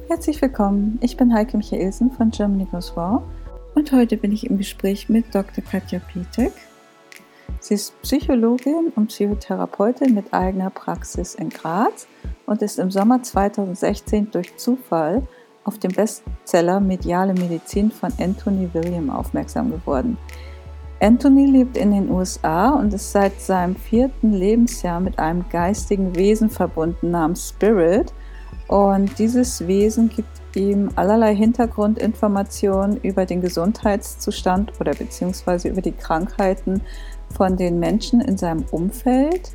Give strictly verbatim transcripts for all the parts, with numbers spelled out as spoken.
Herzlich willkommen, ich bin Heike Michaelsen von Germany Goes Wow und heute bin ich im Gespräch mit Doktor Katja Pietek. Sie ist Psychologin und Psychotherapeutin mit eigener Praxis in Graz und ist im Sommer zweitausendsechzehn durch Zufall auf den Bestseller Mediale Medizin von Anthony William aufmerksam geworden. Anthony lebt in den U S A und ist seit seinem vierten Lebensjahr mit einem geistigen Wesen verbunden namens Spirit. Und dieses Wesen gibt ihm allerlei Hintergrundinformationen über den Gesundheitszustand oder beziehungsweise über die Krankheiten von den Menschen in seinem Umfeld.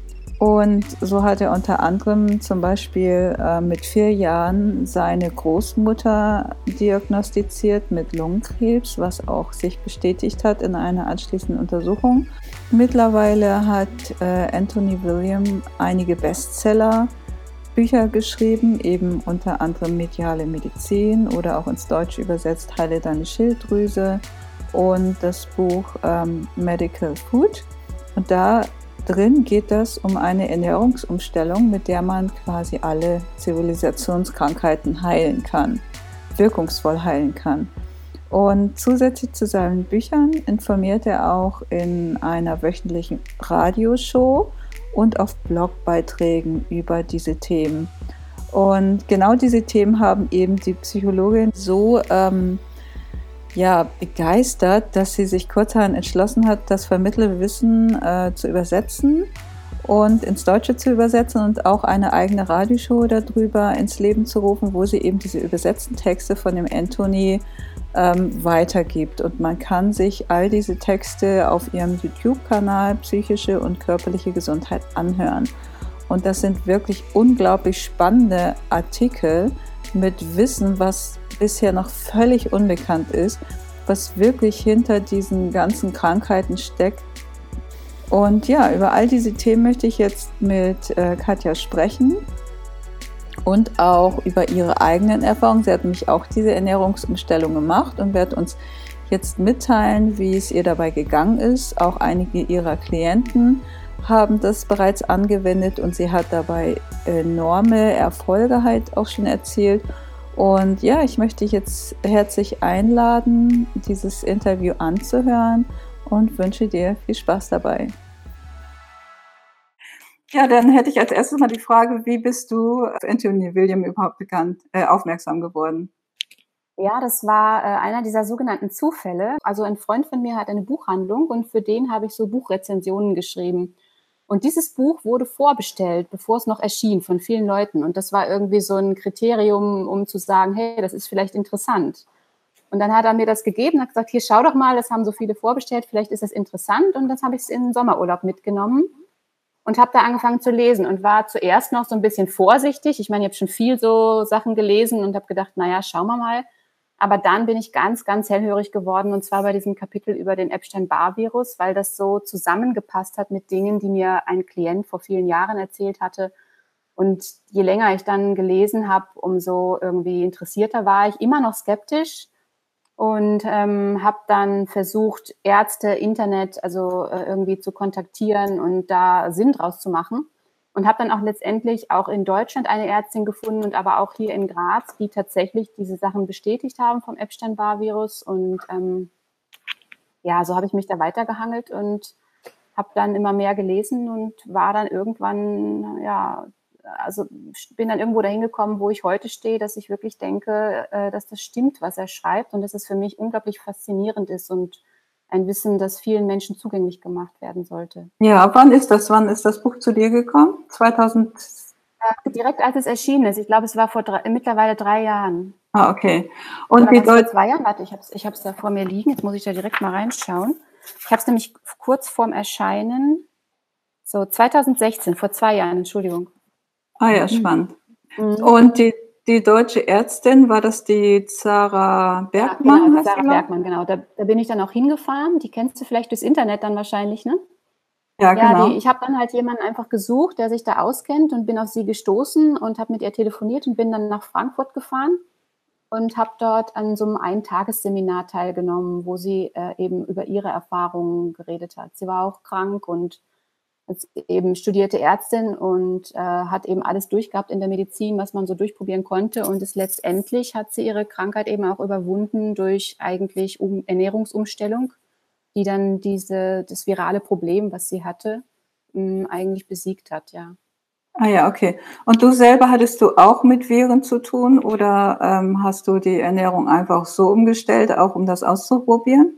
Und so hat er unter anderem zum Beispiel äh, mit vier Jahren seine Großmutter diagnostiziert mit Lungenkrebs, was auch sich bestätigt hat in einer anschließenden Untersuchung. Mittlerweile hat äh, Anthony William einige Bestseller Bücher geschrieben, eben unter anderem Mediale Medizin oder auch ins Deutsche übersetzt Heile deine Schilddrüse und das Buch ähm, Medical Food. Und da drin geht es um eine Ernährungsumstellung, mit der man quasi alle Zivilisationskrankheiten heilen kann, wirkungsvoll heilen kann. Und zusätzlich zu seinen Büchern informiert er auch in einer wöchentlichen Radioshow und auf Blogbeiträgen über diese Themen. Und genau diese Themen haben eben die Psychologin so ähm, ja, begeistert, dass sie sich kurzerhand entschlossen hat, das vermittelte Wissen äh, zu übersetzen und ins Deutsche zu übersetzen und auch eine eigene Radioshow darüber ins Leben zu rufen, wo sie eben diese übersetzten Texte von dem Anthony ähm, weitergibt. Und man kann sich all diese Texte auf ihrem YouTube-Kanal Psychische und körperliche Gesundheit anhören. Und das sind wirklich unglaublich spannende Artikel mit Wissen, was bisher noch völlig unbekannt ist, was wirklich hinter diesen ganzen Krankheiten steckt. Und ja, über all diese Themen möchte ich jetzt mit äh, Katja sprechen und auch über ihre eigenen Erfahrungen. Sie hat nämlich auch diese Ernährungsumstellung gemacht und wird uns jetzt mitteilen, wie es ihr dabei gegangen ist. Auch einige ihrer Klienten haben das bereits angewendet und sie hat dabei enorme Erfolge halt auch schon erzielt. Und ja, ich möchte dich jetzt herzlich einladen, dieses Interview anzuhören und wünsche dir viel Spaß dabei. Ja, dann hätte ich als erstes mal die Frage, wie bist du auf Anthony William überhaupt bekannt, äh, aufmerksam geworden? Ja, das war äh, einer dieser sogenannten Zufälle. Also ein Freund von mir hat eine Buchhandlung und für den habe ich so Buchrezensionen geschrieben. Und dieses Buch wurde vorbestellt, bevor es noch erschien, von vielen Leuten. Und das war irgendwie so ein Kriterium, um zu sagen, hey, das ist vielleicht interessant. Und dann hat er mir das gegeben und hat gesagt, hier, schau doch mal, das haben so viele vorbestellt, vielleicht ist das interessant. Und das habe ich in den Sommerurlaub mitgenommen und habe da angefangen zu lesen und war zuerst noch so ein bisschen vorsichtig. Ich meine, ich habe schon viel so Sachen gelesen und habe gedacht, naja, schauen wir mal. Aber dann bin ich ganz, ganz hellhörig geworden, und zwar bei diesem Kapitel über den Epstein-Barr-Virus, weil das so zusammengepasst hat mit Dingen, die mir ein Klient vor vielen Jahren erzählt hatte. Und je länger ich dann gelesen habe, umso irgendwie interessierter war ich, immer noch skeptisch und ähm, habe dann versucht, Ärzte, Internet, also äh, irgendwie zu kontaktieren und da Sinn draus zu machen. Und habe dann auch letztendlich auch in Deutschland eine Ärztin gefunden und aber auch hier in Graz, die tatsächlich diese Sachen bestätigt haben vom Epstein-Barr-Virus. Und ähm, ja, so habe ich mich da weitergehangelt und habe dann immer mehr gelesen und war dann irgendwann, ja, also bin dann irgendwo dahin gekommen, wo ich heute stehe, dass ich wirklich denke, äh, dass das stimmt, was er schreibt und dass es für mich unglaublich faszinierend ist und ein Wissen, das vielen Menschen zugänglich gemacht werden sollte. Ja, wann ist das? Wann ist das Buch zu dir gekommen? zweitausend? Äh, direkt als es erschienen ist. Ich glaube, es war vor drei, mittlerweile drei Jahren. Ah, okay. Und Oder wie was vor deut- zwei Jahren? Warte, ich habe es ich hab's da vor mir liegen. Jetzt muss ich da direkt mal reinschauen. Ich habe es nämlich kurz vorm Erscheinen, so zweitausendsechzehn, vor zwei Jahren, Entschuldigung. Ah ja, spannend. Mhm. Und die, die deutsche Ärztin, war das die Zara Bergmann? Ja, genau, die heißt Sarah die, glaub? Bergmann, genau. Da, da bin ich dann auch hingefahren. Die kennst du vielleicht durchs Internet dann wahrscheinlich, ne? Ja, Ja, die, genau. ich habe dann halt jemanden einfach gesucht, der sich da auskennt und bin auf sie gestoßen und habe mit ihr telefoniert und bin dann nach Frankfurt gefahren und habe dort an so einem Eintagesseminar teilgenommen, wo sie äh, eben über ihre Erfahrungen geredet hat. Sie war auch krank und ist eben studierte Ärztin und äh, hat eben alles durchgehabt in der Medizin, was man so durchprobieren konnte. Und es letztendlich hat sie ihre Krankheit eben auch überwunden durch eigentlich um Ernährungsumstellung, die dann diese, das virale Problem, was sie hatte, mh, eigentlich besiegt hat, ja. Ah ja, okay. Und du selber hattest du auch mit Viren zu tun oder ähm, hast du die Ernährung einfach so umgestellt, auch um das auszuprobieren?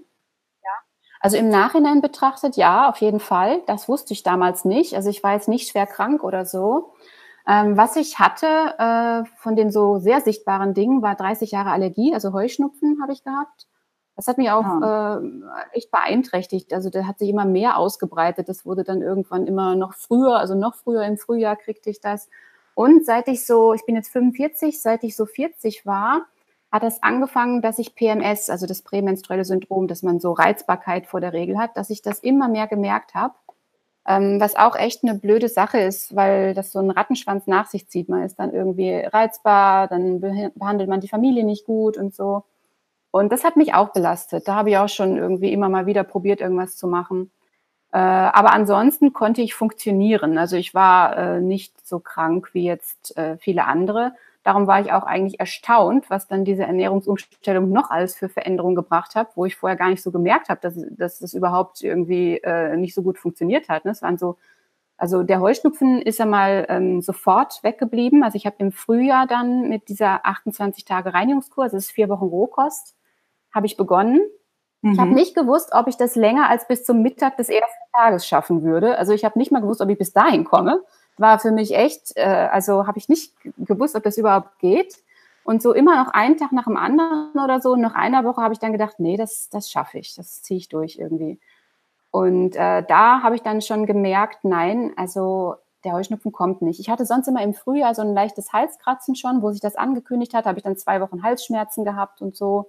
Also im Nachhinein betrachtet, ja, auf jeden Fall. Das wusste ich damals nicht. Also ich war jetzt nicht schwer krank oder so. Ähm, was ich hatte äh, von den so sehr sichtbaren Dingen, war dreißig Jahre Allergie, also Heuschnupfen habe ich gehabt. Das hat mich auch Ah, äh, echt beeinträchtigt. Also der hat sich immer mehr ausgebreitet. Das wurde dann irgendwann immer noch früher, also noch früher im Frühjahr kriegte ich das. Und seit ich so, ich bin jetzt fünfundvierzig, seit ich so vierzig war, hat das angefangen, dass ich P M S, also das prämenstruelle Syndrom, dass man so Reizbarkeit vor der Regel hat, dass ich das immer mehr gemerkt habe. Ähm, was auch echt eine blöde Sache ist, weil das so einen Rattenschwanz nach sich zieht. Man ist dann irgendwie reizbar, dann behandelt man die Familie nicht gut und so. Und das hat mich auch belastet. Da habe ich auch schon irgendwie immer mal wieder probiert, irgendwas zu machen. Äh, aber ansonsten konnte ich funktionieren. Also ich war äh, nicht so krank wie jetzt äh, viele andere. Darum war ich auch eigentlich erstaunt, was dann diese Ernährungsumstellung noch alles für Veränderungen gebracht hat, wo ich vorher gar nicht so gemerkt habe, dass, dass das überhaupt irgendwie äh, nicht so gut funktioniert hat. Ne? Es waren so, also der Heuschnupfen ist ja mal ähm, sofort weggeblieben. Also ich habe im Frühjahr dann mit dieser achtundzwanzig Tage Reinigungskur, also das ist vier Wochen Rohkost, habe ich begonnen. Ich habe mhm. nicht gewusst, ob ich das länger als bis zum Mittag des ersten Tages schaffen würde. Also ich habe nicht mal gewusst, ob ich bis dahin komme. War für mich echt, äh, also habe ich nicht gewusst, ob das überhaupt geht. Und so immer noch einen Tag nach dem anderen oder so, nach einer Woche habe ich dann gedacht, nee, das, das schaffe ich, das ziehe ich durch irgendwie. Und äh, da habe ich dann schon gemerkt, nein, also der Heuschnupfen kommt nicht. Ich hatte sonst immer im Frühjahr so ein leichtes Halskratzen schon, wo sich das angekündigt hat, habe ich dann zwei Wochen Halsschmerzen gehabt und so.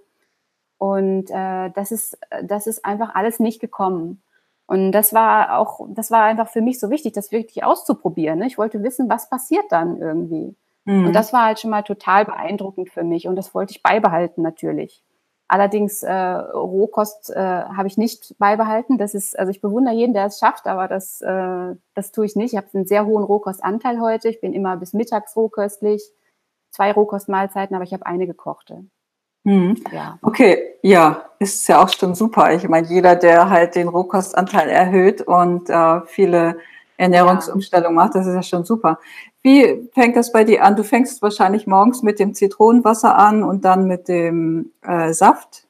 Und äh, das ist, das ist einfach alles nicht gekommen. Und das war auch, das war einfach für mich so wichtig, das wirklich auszuprobieren. Ne? Ich wollte wissen, was passiert dann irgendwie. Und Mhm. das war halt schon mal total beeindruckend für mich. Und das wollte ich beibehalten natürlich. Allerdings äh, Rohkost äh, habe ich nicht beibehalten. Das ist, also ich bewundere jeden, der es schafft, aber das, äh, das tue ich nicht. Ich habe einen sehr hohen Rohkostanteil heute. Ich bin immer bis mittags rohköstlich, zwei Rohkostmahlzeiten, aber ich habe eine gekochte. Mhm. Ja. Okay, ja, ist ja auch schon super. Ich meine, jeder, der halt den Rohkostanteil erhöht und äh, viele Ja. Ernährungsumstellungen macht, das ist ja schon super. Wie fängt das bei dir an? Du fängst wahrscheinlich morgens mit dem Zitronenwasser an und dann mit dem äh, Saft.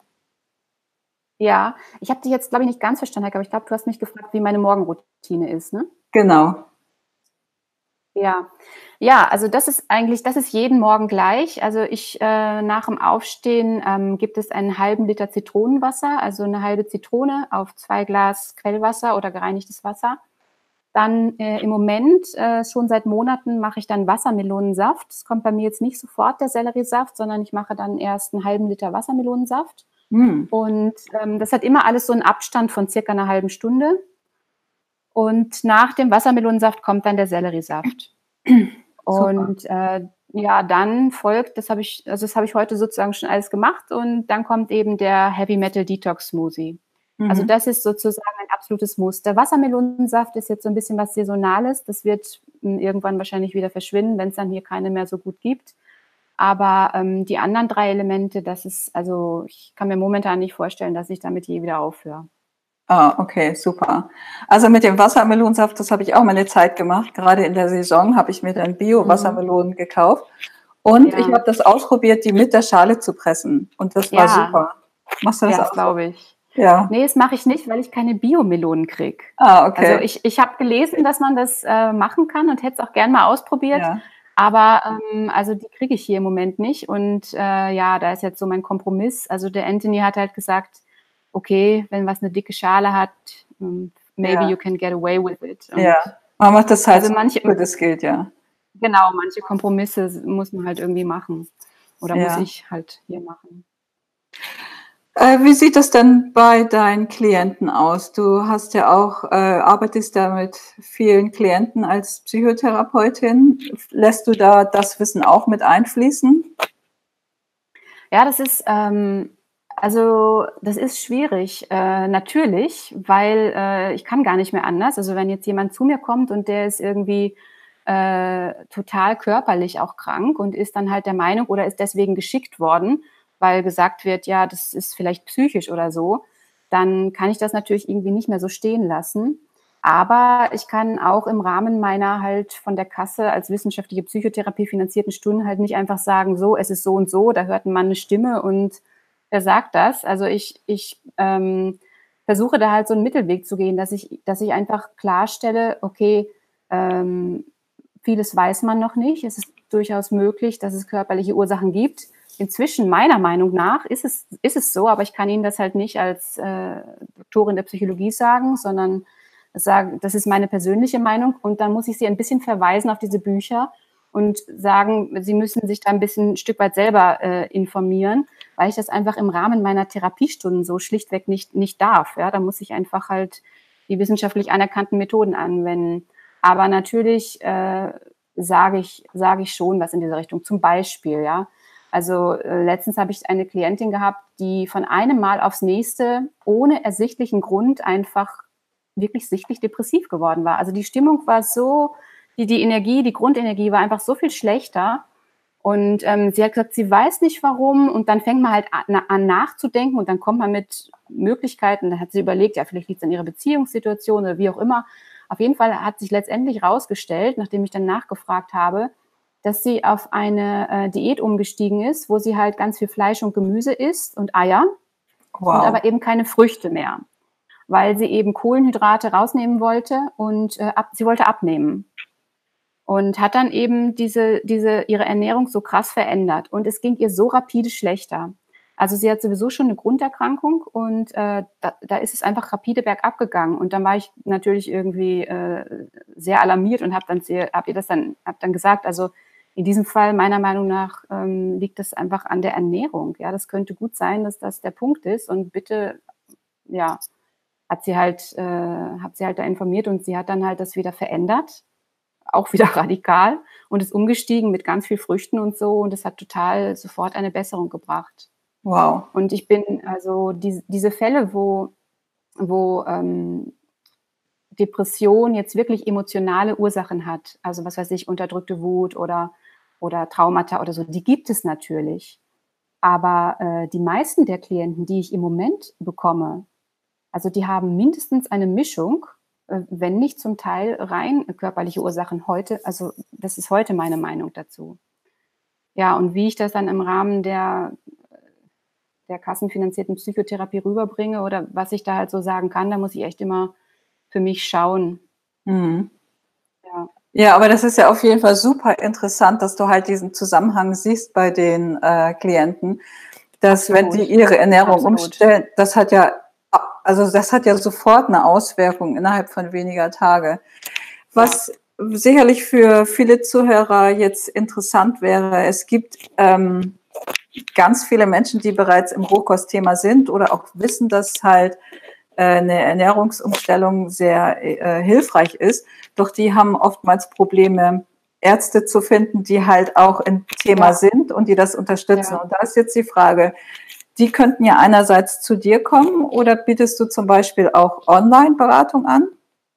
Ja, ich habe dich jetzt, glaube ich, nicht ganz verstanden, Heike, aber ich glaube, du hast mich gefragt, wie meine Morgenroutine ist, ne? Genau. Ja. Ja, also das ist eigentlich, das ist jeden Morgen gleich. Also ich äh, nach dem Aufstehen ähm, gibt es einen halben Liter Zitronenwasser, also eine halbe Zitrone auf zwei Glas Quellwasser oder gereinigtes Wasser. Dann äh, im Moment, äh, schon seit Monaten, mache ich dann Wassermelonensaft. Es kommt bei mir jetzt nicht sofort der Selleriesaft, sondern ich mache dann erst einen halben Liter Wassermelonensaft. Hm. Und ähm, das hat immer alles so einen Abstand von circa einer halben Stunde. Und nach dem Wassermelonensaft kommt dann der Selleriesaft. Super. Und äh, ja, dann folgt, das habe ich, also das habe ich heute sozusagen schon alles gemacht und dann kommt eben der Heavy Metal Detox Smoothie. Also Mhm. das ist sozusagen ein absolutes Muss. Der Wassermelonensaft ist jetzt so ein bisschen was Saisonales. Das wird m, irgendwann wahrscheinlich wieder verschwinden, wenn es dann hier keine mehr so gut gibt. Aber ähm, die anderen drei Elemente, das ist, also ich kann mir momentan nicht vorstellen, dass ich damit je wieder aufhöre. Ah, okay, super. Also mit dem Wassermelonensaft, das habe ich auch mal eine Zeit gemacht. Gerade in der Saison habe ich mir dann Mhm. Bio-Wassermelonen gekauft. Und ich Ja, habe das ausprobiert, die mit der Schale zu pressen. Und das war ja, super. Machst du das ja, das auch so? glaube ich. Ja. Nee, das mache ich nicht, weil ich keine Biomelonen kriege. Ah, Also okay. ich, ich habe gelesen, dass man das äh, machen kann und hätte es auch gern mal ausprobiert. Ja. Aber ähm, also die kriege ich hier im Moment nicht. Und äh, ja, da ist jetzt so mein Kompromiss. Also der Anthony hat halt gesagt, okay, wenn was eine dicke Schale hat, ähm, maybe you Ja. can get away with it. Ja. Und Man macht das halt also so manche, gut es geht, ja. genau, manche Kompromisse muss man halt irgendwie machen. Oder muss Ja. ich halt hier machen. Äh, wie sieht das denn bei deinen Klienten aus? Du hast ja auch, äh, arbeitest da mit vielen Klienten als Psychotherapeutin. Lässt du da das Wissen auch mit einfließen? Ja, das ist, ähm, Also das ist schwierig, äh, natürlich, weil äh, ich kann gar nicht mehr anders. Also wenn jetzt jemand zu mir kommt und der ist irgendwie äh, total körperlich auch krank und ist dann halt der Meinung oder ist deswegen geschickt worden, weil gesagt wird, ja, das ist vielleicht psychisch oder so, dann kann ich das natürlich irgendwie nicht mehr so stehen lassen. Aber ich kann auch im Rahmen meiner halt von der Kasse als wissenschaftliche Psychotherapie finanzierten Stunden halt nicht einfach sagen, so, es ist so und so, da hört ein Mann eine Stimme und er sagt das. Also ich, ich ähm, versuche da halt so einen Mittelweg zu gehen, dass ich, dass ich einfach klarstelle, okay, ähm, vieles weiß man noch nicht. Es ist durchaus möglich, dass es körperliche Ursachen gibt. Inzwischen, meiner Meinung nach, ist es, ist es so, aber ich kann Ihnen das halt nicht als äh, Doktorin der Psychologie sagen, sondern sagen, das ist meine persönliche Meinung. Und dann muss ich Sie ein bisschen verweisen auf diese Bücher und sagen, Sie müssen sich da ein bisschen ein Stück weit selber äh, informieren, weil ich das einfach im Rahmen meiner Therapiestunden so schlichtweg nicht, nicht darf. Ja, da muss ich einfach halt die wissenschaftlich anerkannten Methoden anwenden. Aber natürlich äh, sage ich, sage ich schon was in dieser Richtung. Zum Beispiel, ja. Also äh, letztens habe ich eine Klientin gehabt, die von einem Mal aufs nächste ohne ersichtlichen Grund einfach wirklich sichtlich depressiv geworden war. Also die Stimmung war so, die, die Energie, die Grundenergie war einfach so viel schlechter. Und ähm, sie hat gesagt, sie weiß nicht warum. Und dann fängt man halt an, an nachzudenken und dann kommt man mit Möglichkeiten. Dann hat sie überlegt, ja, vielleicht liegt es an ihrer Beziehungssituation oder wie auch immer. Auf jeden Fall hat sich letztendlich rausgestellt, nachdem ich dann nachgefragt habe, dass sie auf eine äh, Diät umgestiegen ist, wo sie halt ganz viel Fleisch und Gemüse isst und Eier Wow. und aber eben keine Früchte mehr, weil sie eben Kohlenhydrate rausnehmen wollte und äh, ab, sie wollte abnehmen. Und hat dann eben diese, diese, ihre Ernährung so krass verändert. Und es ging ihr so rapide schlechter. Also sie hat sowieso schon eine Grunderkrankung und äh, da, da ist es einfach rapide bergab gegangen. Und dann war ich natürlich irgendwie äh, sehr alarmiert und habe dann, hab ihr das dann, hab dann gesagt, also in diesem Fall meiner Meinung nach ähm, liegt das einfach an der Ernährung. Ja, das könnte gut sein, dass das der Punkt ist. Und bitte, ja, hat sie halt, äh, hat sie halt da informiert und sie hat dann halt das wieder verändert. Auch wieder radikal und ist umgestiegen mit ganz viel Früchten und so und es hat total sofort eine Besserung gebracht. Wow. Und ich bin also die, diese Fälle, wo, wo ähm, Depression jetzt wirklich emotionale Ursachen hat, also was weiß ich, unterdrückte Wut oder, oder Traumata oder so, die gibt es natürlich. Aber äh, die meisten der Klienten, die ich im Moment bekomme, also die haben mindestens eine Mischung, wenn nicht zum Teil rein körperliche Ursachen heute, also das ist heute meine Meinung dazu. Ja, und wie ich das dann im Rahmen der, der kassenfinanzierten Psychotherapie rüberbringe oder was ich da halt so sagen kann, da muss ich echt immer für mich schauen. Mhm. Ja. Ja, aber das ist ja auf jeden Fall super interessant, dass du halt diesen Zusammenhang siehst bei den äh, Klienten, dass Absolut. wenn die ihre Ernährung Absolut. umstellen, das hat ja Also das hat ja sofort eine Auswirkung innerhalb von weniger Tage. Was ja. sicherlich für viele Zuhörer jetzt interessant wäre, es gibt ähm, ganz viele Menschen, die bereits im Rohkostthema sind oder auch wissen, dass halt äh, eine Ernährungsumstellung sehr äh, hilfreich ist. Doch die haben oftmals Probleme, Ärzte zu finden, die halt auch im Thema ja. sind und die das unterstützen. Ja. Und da ist jetzt die Frage, die könnten ja einerseits zu dir kommen oder bietest du zum Beispiel auch Online-Beratung an?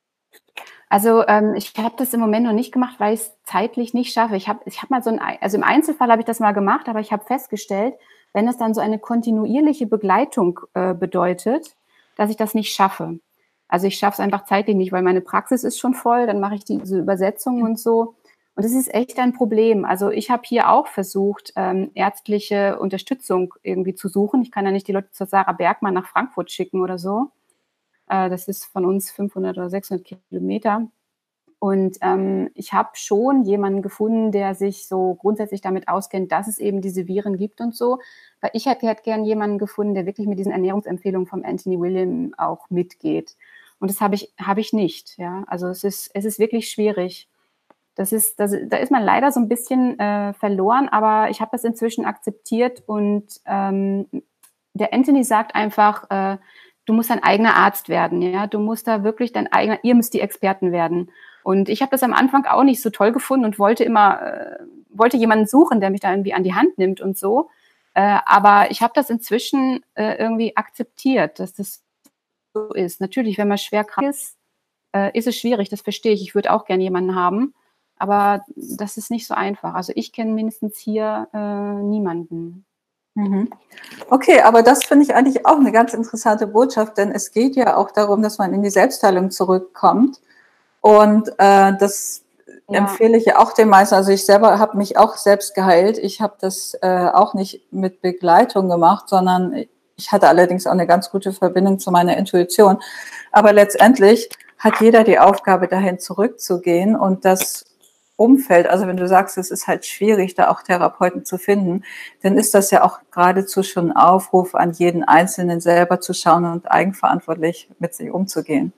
Also ähm, ich habe das im Moment noch nicht gemacht, weil ich es zeitlich nicht schaffe. Ich habe ich hab mal so ein, also im Einzelfall habe ich das mal gemacht, aber ich habe festgestellt, wenn es dann so eine kontinuierliche Begleitung äh, bedeutet, dass ich das nicht schaffe. Also ich schaffe es einfach zeitlich nicht, weil meine Praxis ist schon voll, dann mache ich diese Übersetzungen und so. Und das ist echt ein Problem. Also ich habe hier auch versucht, ähm, ärztliche Unterstützung irgendwie zu suchen. Ich kann ja nicht die Leute zur Sarah Bergmann nach Frankfurt schicken oder so. Äh, das ist von uns fünfhundert oder sechshundert Kilometer. Und ähm, ich habe schon jemanden gefunden, der sich so grundsätzlich damit auskennt, dass es eben diese Viren gibt und so. Weil ich hätte, hätte gern jemanden gefunden, der wirklich mit diesen Ernährungsempfehlungen vom Anthony William auch mitgeht. Und das habe ich, habe ich nicht. Ja? Also es ist, es ist wirklich schwierig. Das ist, das, da ist man leider so ein bisschen äh, verloren, aber ich habe das inzwischen akzeptiert und ähm, der Anthony sagt einfach, äh, du musst dein eigener Arzt werden, ja, du musst da wirklich dein eigener, ihr müsst die Experten werden. Und ich habe das am Anfang auch nicht so toll gefunden und wollte immer, äh, wollte jemanden suchen, der mich da irgendwie an die Hand nimmt und so. Äh, aber ich habe das inzwischen äh, irgendwie akzeptiert, dass das so ist. Natürlich, wenn man schwer krank ist, äh, ist es schwierig, das verstehe ich. Ich würde auch gerne jemanden haben, aber das ist nicht so einfach. Also ich kenne mindestens hier äh, niemanden. Mhm. Okay, aber das finde ich eigentlich auch eine ganz interessante Botschaft, denn es geht ja auch darum, dass man in die Selbstheilung zurückkommt. Und äh, das Ja, empfehle ich ja auch den meisten. Also ich selber habe mich auch selbst geheilt. Ich habe das äh, auch nicht mit Begleitung gemacht, sondern ich hatte allerdings auch eine ganz gute Verbindung zu meiner Intuition. Aber letztendlich hat jeder die Aufgabe, dahin zurückzugehen und das Umfeld, also wenn du sagst, es ist halt schwierig, da auch Therapeuten zu finden, dann ist das ja auch geradezu schon ein Aufruf an jeden Einzelnen selber zu schauen und eigenverantwortlich mit sich umzugehen.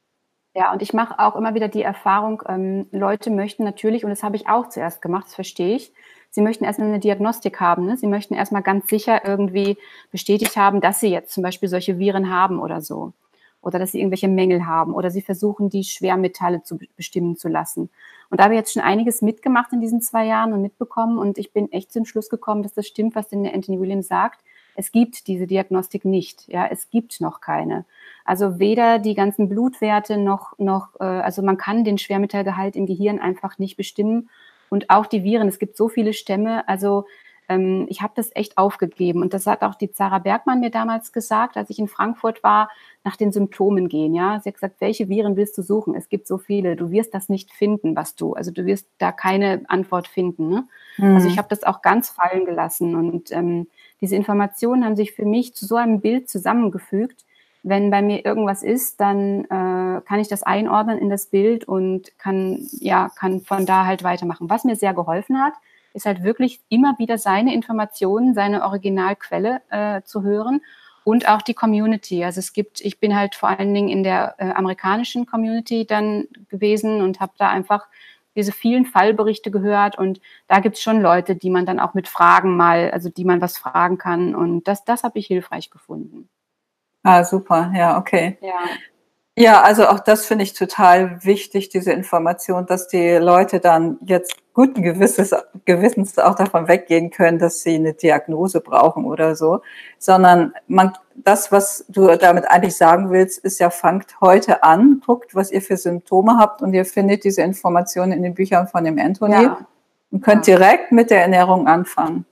ja, und ich mache auch immer wieder die Erfahrung, ähm, Leute möchten natürlich, und das habe ich auch zuerst gemacht, das verstehe ich, sie möchten erstmal eine Diagnostik haben. Ne? Sie möchten erstmal ganz sicher irgendwie bestätigt haben, dass sie jetzt zum Beispiel solche Viren haben oder so. Oder dass sie irgendwelche Mängel haben. Oder sie versuchen, die Schwermetalle zu bestimmen zu lassen. Und da habe ich jetzt schon einiges mitgemacht in diesen zwei Jahren und mitbekommen. Und ich bin echt zum Schluss gekommen, dass das stimmt, was denn der Anthony Williams sagt. Es gibt diese Diagnostik nicht. Ja, es gibt noch keine. Also weder die ganzen Blutwerte noch, noch äh, also man kann den Schwermetallgehalt im Gehirn einfach nicht bestimmen. Und auch die Viren, es gibt so viele Stämme. Also ähm, ich habe das echt aufgegeben. Und das hat auch die Zara Bergmann mir damals gesagt, als ich in Frankfurt war, nach den Symptomen gehen. Ja, sie hat gesagt, welche Viren willst du suchen? Es gibt so viele. Du wirst das nicht finden, was du, also du wirst da keine Antwort finden. Ne? Also ich Mhm. habe das auch ganz fallen gelassen. Und ähm, diese Informationen haben sich für mich zu so einem Bild zusammengefügt. Wenn bei mir irgendwas ist, dann äh, kann ich das einordnen in das Bild und kann, ja, kann von da halt weitermachen. Was mir sehr geholfen hat, ist halt wirklich immer wieder seine Informationen, seine Originalquelle äh, zu hören und auch die Community. Also es gibt, ich bin halt vor allen Dingen in der äh, amerikanischen Community dann gewesen und habe da einfach diese vielen Fallberichte gehört und da gibt's schon Leute, die man dann auch mit Fragen mal, also die man was fragen kann und das, das habe ich hilfreich gefunden. Ah, super, ja, okay. Ja, Ja, also auch das finde ich total wichtig, diese Information, dass die Leute dann jetzt guten Gewisses, Gewissens auch davon weggehen können, dass sie eine Diagnose brauchen oder so, sondern man, das, was du damit eigentlich sagen willst, ist ja, fangt heute an, guckt, was ihr für Symptome habt und ihr findet diese Informationen in den Büchern von dem Anthony ja, und könnt ja. direkt mit der Ernährung anfangen.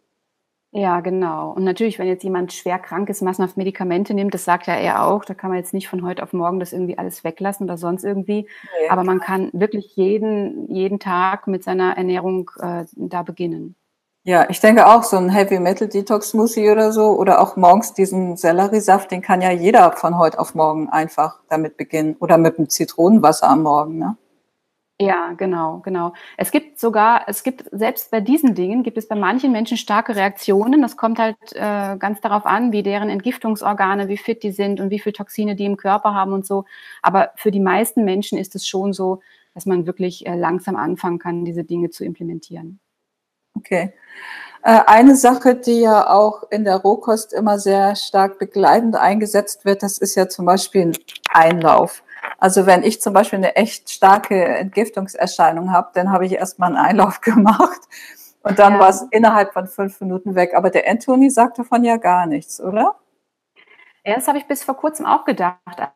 Ja, genau. Und natürlich, wenn jetzt jemand schwer krank ist, massenhaft Medikamente nimmt, das sagt ja er auch, da kann man jetzt nicht von heute auf morgen das irgendwie alles weglassen oder sonst irgendwie. Nee. Aber man kann wirklich jeden, jeden Tag mit seiner Ernährung äh, da beginnen. Ja, ich denke auch, so ein Heavy Metal Detox Smoothie oder so oder auch morgens diesen Selleriesaft, den kann ja jeder von heute auf morgen einfach damit beginnen oder mit dem Zitronenwasser am Morgen, ne? Ja, genau, genau. Es gibt sogar, es gibt selbst bei diesen Dingen gibt es bei manchen Menschen starke Reaktionen. Das kommt halt äh, ganz darauf an, wie deren Entgiftungsorgane, wie fit die sind und wie viel Toxine die im Körper haben und so. Aber für die meisten Menschen ist es schon so, dass man wirklich äh, langsam anfangen kann, diese Dinge zu implementieren. Okay. Äh, eine Sache, die ja auch in der Rohkost immer sehr stark begleitend eingesetzt wird, das ist ja zum Beispiel ein Einlauf. Also wenn ich zum Beispiel eine echt starke Entgiftungserscheinung habe, dann habe ich erstmal einen Einlauf gemacht und dann war es Ja, innerhalb von fünf Minuten weg. Aber der Anthony sagt davon ja gar nichts, oder? ja, das habe ich bis vor kurzem auch gedacht.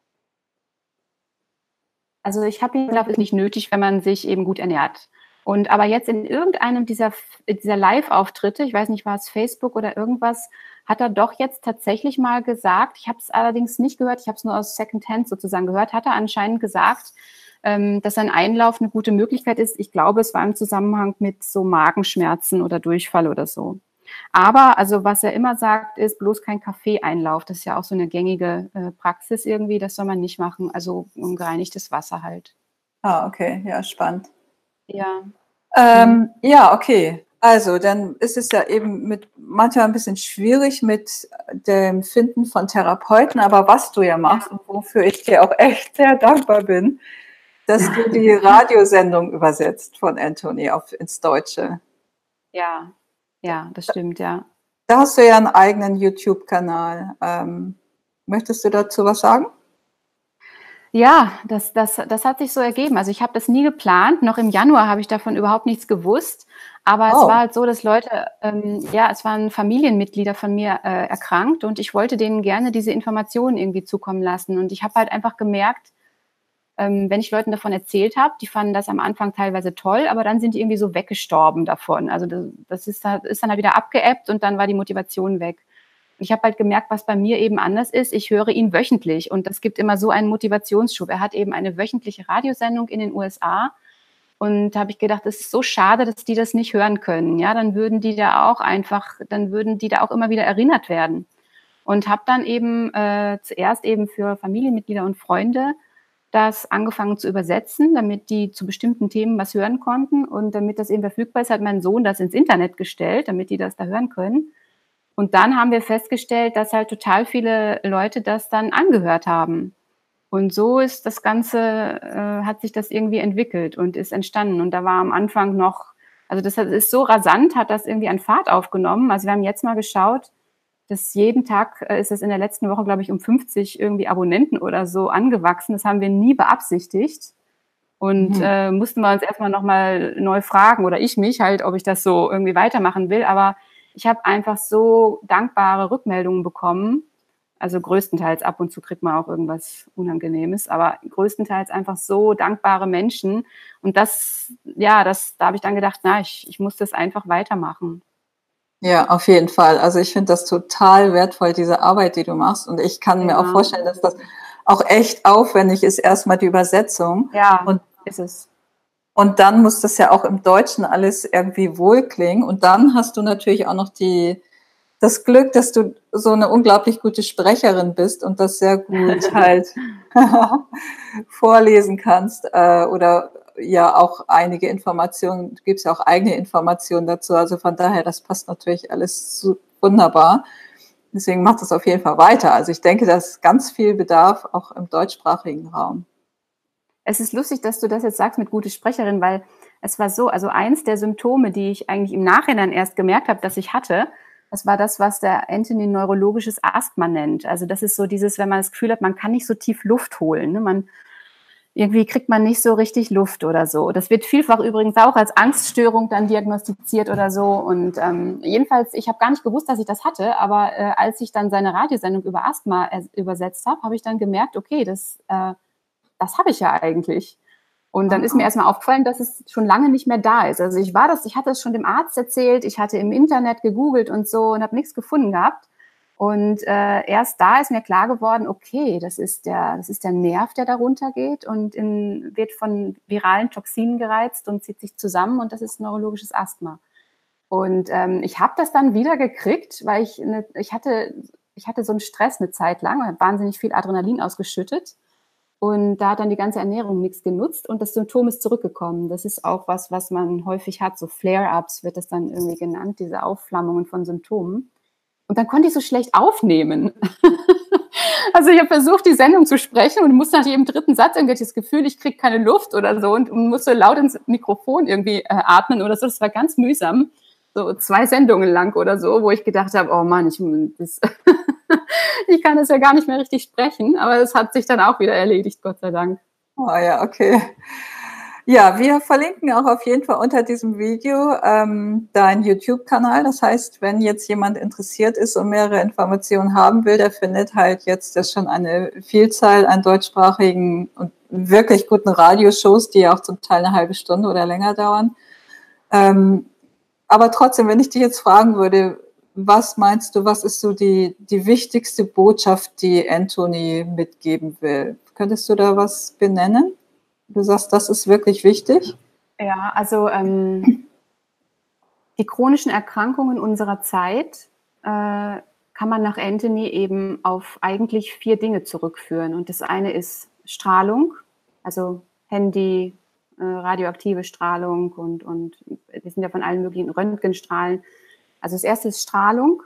Also ich habe ihn gedacht, ist nicht nötig, wenn man sich eben gut ernährt. Und aber jetzt in irgendeinem dieser, dieser Live-Auftritte, ich weiß nicht, war es Facebook oder irgendwas, hat er doch jetzt tatsächlich mal gesagt, ich habe es allerdings nicht gehört, ich habe es nur aus Secondhand sozusagen gehört, hat er anscheinend gesagt, ähm, dass ein Einlauf eine gute Möglichkeit ist. Ich glaube, es war im Zusammenhang mit so Magenschmerzen oder Durchfall oder so. Aber also was er immer sagt, ist bloß kein Kaffeeeinlauf. Das ist ja auch so eine gängige äh, Praxis irgendwie. Das soll man nicht machen. Also ungereinigtes Wasser halt. Ah, okay, ja, spannend. Ja. Mhm. Ähm, ja, okay. Also, dann ist es ja eben mit manchmal ein bisschen schwierig mit dem Finden von Therapeuten, aber was du ja machst und wofür ich dir auch echt sehr dankbar bin, dass du die Radiosendung übersetzt von Anthony auf ins Deutsche. Ja, ja, das stimmt, ja. Da hast du ja einen eigenen YouTube-Kanal. Ähm, möchtest du dazu was sagen? Ja, das das das hat sich so ergeben. Also, ich habe das nie geplant. Noch im Januar habe ich davon überhaupt nichts gewusst. Aber es war Oh. halt so, dass Leute ähm, ja, es waren Familienmitglieder von mir, äh, erkrankt und ich wollte denen gerne diese Informationen irgendwie zukommen lassen. Und ich habe halt einfach gemerkt, ähm, wenn ich Leuten davon erzählt habe, die fanden das am Anfang teilweise toll, aber dann sind die irgendwie so weggestorben davon. Also, da das ist da ist dann halt wieder abgeebbt und dann war die Motivation weg. Ich habe halt gemerkt, was bei mir eben anders ist. Ich höre ihn wöchentlich und das gibt immer so einen Motivationsschub. Er hat eben eine wöchentliche Radiosendung in den U S A und da habe ich gedacht, es ist so schade, dass die das nicht hören können. Ja, dann würden die da auch einfach dann würden die da auch immer wieder erinnert werden. Und habe dann eben, äh, zuerst eben für Familienmitglieder und Freunde das angefangen zu übersetzen, damit die zu bestimmten Themen was hören konnten und damit das eben verfügbar ist, hat mein Sohn das ins Internet gestellt, damit die das da hören können. Und dann haben wir festgestellt, dass halt total viele Leute das dann angehört haben. Und so ist das Ganze äh, hat sich das irgendwie entwickelt und ist entstanden. Und da war am Anfang noch also das hat ist so rasant, hat das irgendwie an Fahrt aufgenommen. Also, wir haben jetzt mal geschaut, dass jeden Tag äh, ist es in der letzten Woche, glaube ich, um fünfzig irgendwie Abonnenten oder so angewachsen. Das haben wir nie beabsichtigt. Und, Mhm. äh, mussten wir uns erst mal noch mal neu fragen oder ich mich halt, ob ich das so irgendwie weitermachen will. Aber ich habe einfach so dankbare Rückmeldungen bekommen. Also, größtenteils ab und zu kriegt man auch irgendwas Unangenehmes, aber größtenteils einfach so dankbare Menschen. Und das ja, das da habe ich dann gedacht: „Na, ich ich muss das einfach weitermachen.“ Ja, auf jeden Fall. Also, ich finde das total wertvoll, diese Arbeit, die du machst. Und ich kann mir auch Ja, vorstellen, dass das auch echt aufwendig ist, erst mal die Übersetzung. ja, Und ist es. und dann muss das ja auch im Deutschen alles irgendwie wohlklingen. Und dann hast du natürlich auch noch die das Glück, dass du so 'ne unglaublich gute Sprecherin bist und das sehr gut halt vorlesen kannst, äh, oder ja auch einige Informationen du gibst ja auch eigene Informationen dazu. Also, von daher, das passt natürlich alles su wunderbar. Deswegen mach das auf jeden Fall weiter. Also, ich denke, da ist ganz viel Bedarf auch im deutschsprachigen Raum. Es ist lustig, dass du das jetzt sagst mit gute Sprecherin, weil es war so also, eins der Symptome, die ich eigentlich im Nachhinein erst gemerkt habe, dass ich hatte, das war das, was der Anthony neurologisches Asthma nennt. Also, das ist so dieses, wenn man das Gefühl hat, man kann nicht so tief Luft holen, ne? Man irgendwie kriegt man nicht so richtig Luft oder so. Das wird vielfach übrigens auch als Angststörung dann diagnostiziert oder so. Und ähm, jedenfalls, ich habe gar nicht gewusst, dass ich das hatte, aber äh, als ich dann seine Radiosendung über Asthma äh, übersetzt habe, habe ich dann gemerkt, okay, das, äh, das habe ich ja eigentlich. Und dann ist mir Aha. erstmal aufgefallen, dass es schon lange nicht mehr da ist. Also ich war das, ich hatte es schon dem Arzt erzählt, ich hatte im Internet gegoogelt und so und habe nichts gefunden gehabt. Und äh, erst da ist mir klar geworden, okay, das ist der, das ist der Nerv, der da runtergeht und in, wird von viralen Toxinen gereizt und zieht sich zusammen und das ist neurologisches Asthma. Und ähm, ich habe das dann wieder gekriegt, weil ich, eine, ich hatte, ich hatte so einen Stress eine Zeit lang, habe wahnsinnig viel Adrenalin ausgeschüttet und da hat dann die ganze Ernährung nichts genutzt und das Symptom ist zurückgekommen. Das ist auch was, was man häufig hat, so Flare-ups wird das dann irgendwie genannt, diese Aufflammungen von Symptomen. Und dann konnte ich so schlecht aufnehmen. Also ich habe versucht, die Sendung zu sprechen und musste nach jedem dritten Satz irgendwie das Gefühl, ich kriege keine Luft oder so und musste laut ins Mikrofon irgendwie äh, atmen oder so. Das war ganz mühsam. So zwei Sendungen lang oder so, wo ich gedacht habe, oh Mann, ich, das ich kann das ja gar nicht mehr richtig sprechen. Aber es hat sich dann auch wieder erledigt, Gott sei Dank. Oh ja, okay. Ja, wir verlinken auch auf jeden Fall unter diesem Video, ähm, deinen YouTube-Kanal. Das heißt, wenn jetzt jemand interessiert ist und mehrere Informationen haben will, der findet halt jetzt ja schon eine Vielzahl an deutschsprachigen und wirklich guten Radioshows, die ja auch zum Teil eine halbe Stunde oder länger dauern. Ähm, aber trotzdem, wenn ich dich jetzt fragen würde, was meinst du, was ist so die die wichtigste Botschaft, die Anthony mitgeben will? Könntest du da was benennen? Du sagst, das ist wirklich wichtig? Ja, also ähm, die chronischen Erkrankungen unserer Zeit äh, kann man nach Anthony eben auf eigentlich vier Dinge zurückführen. Und das eine ist Strahlung, also Handy, äh, radioaktive Strahlung und, und wir sind ja von allen möglichen Röntgenstrahlen. Also das erste ist Strahlung.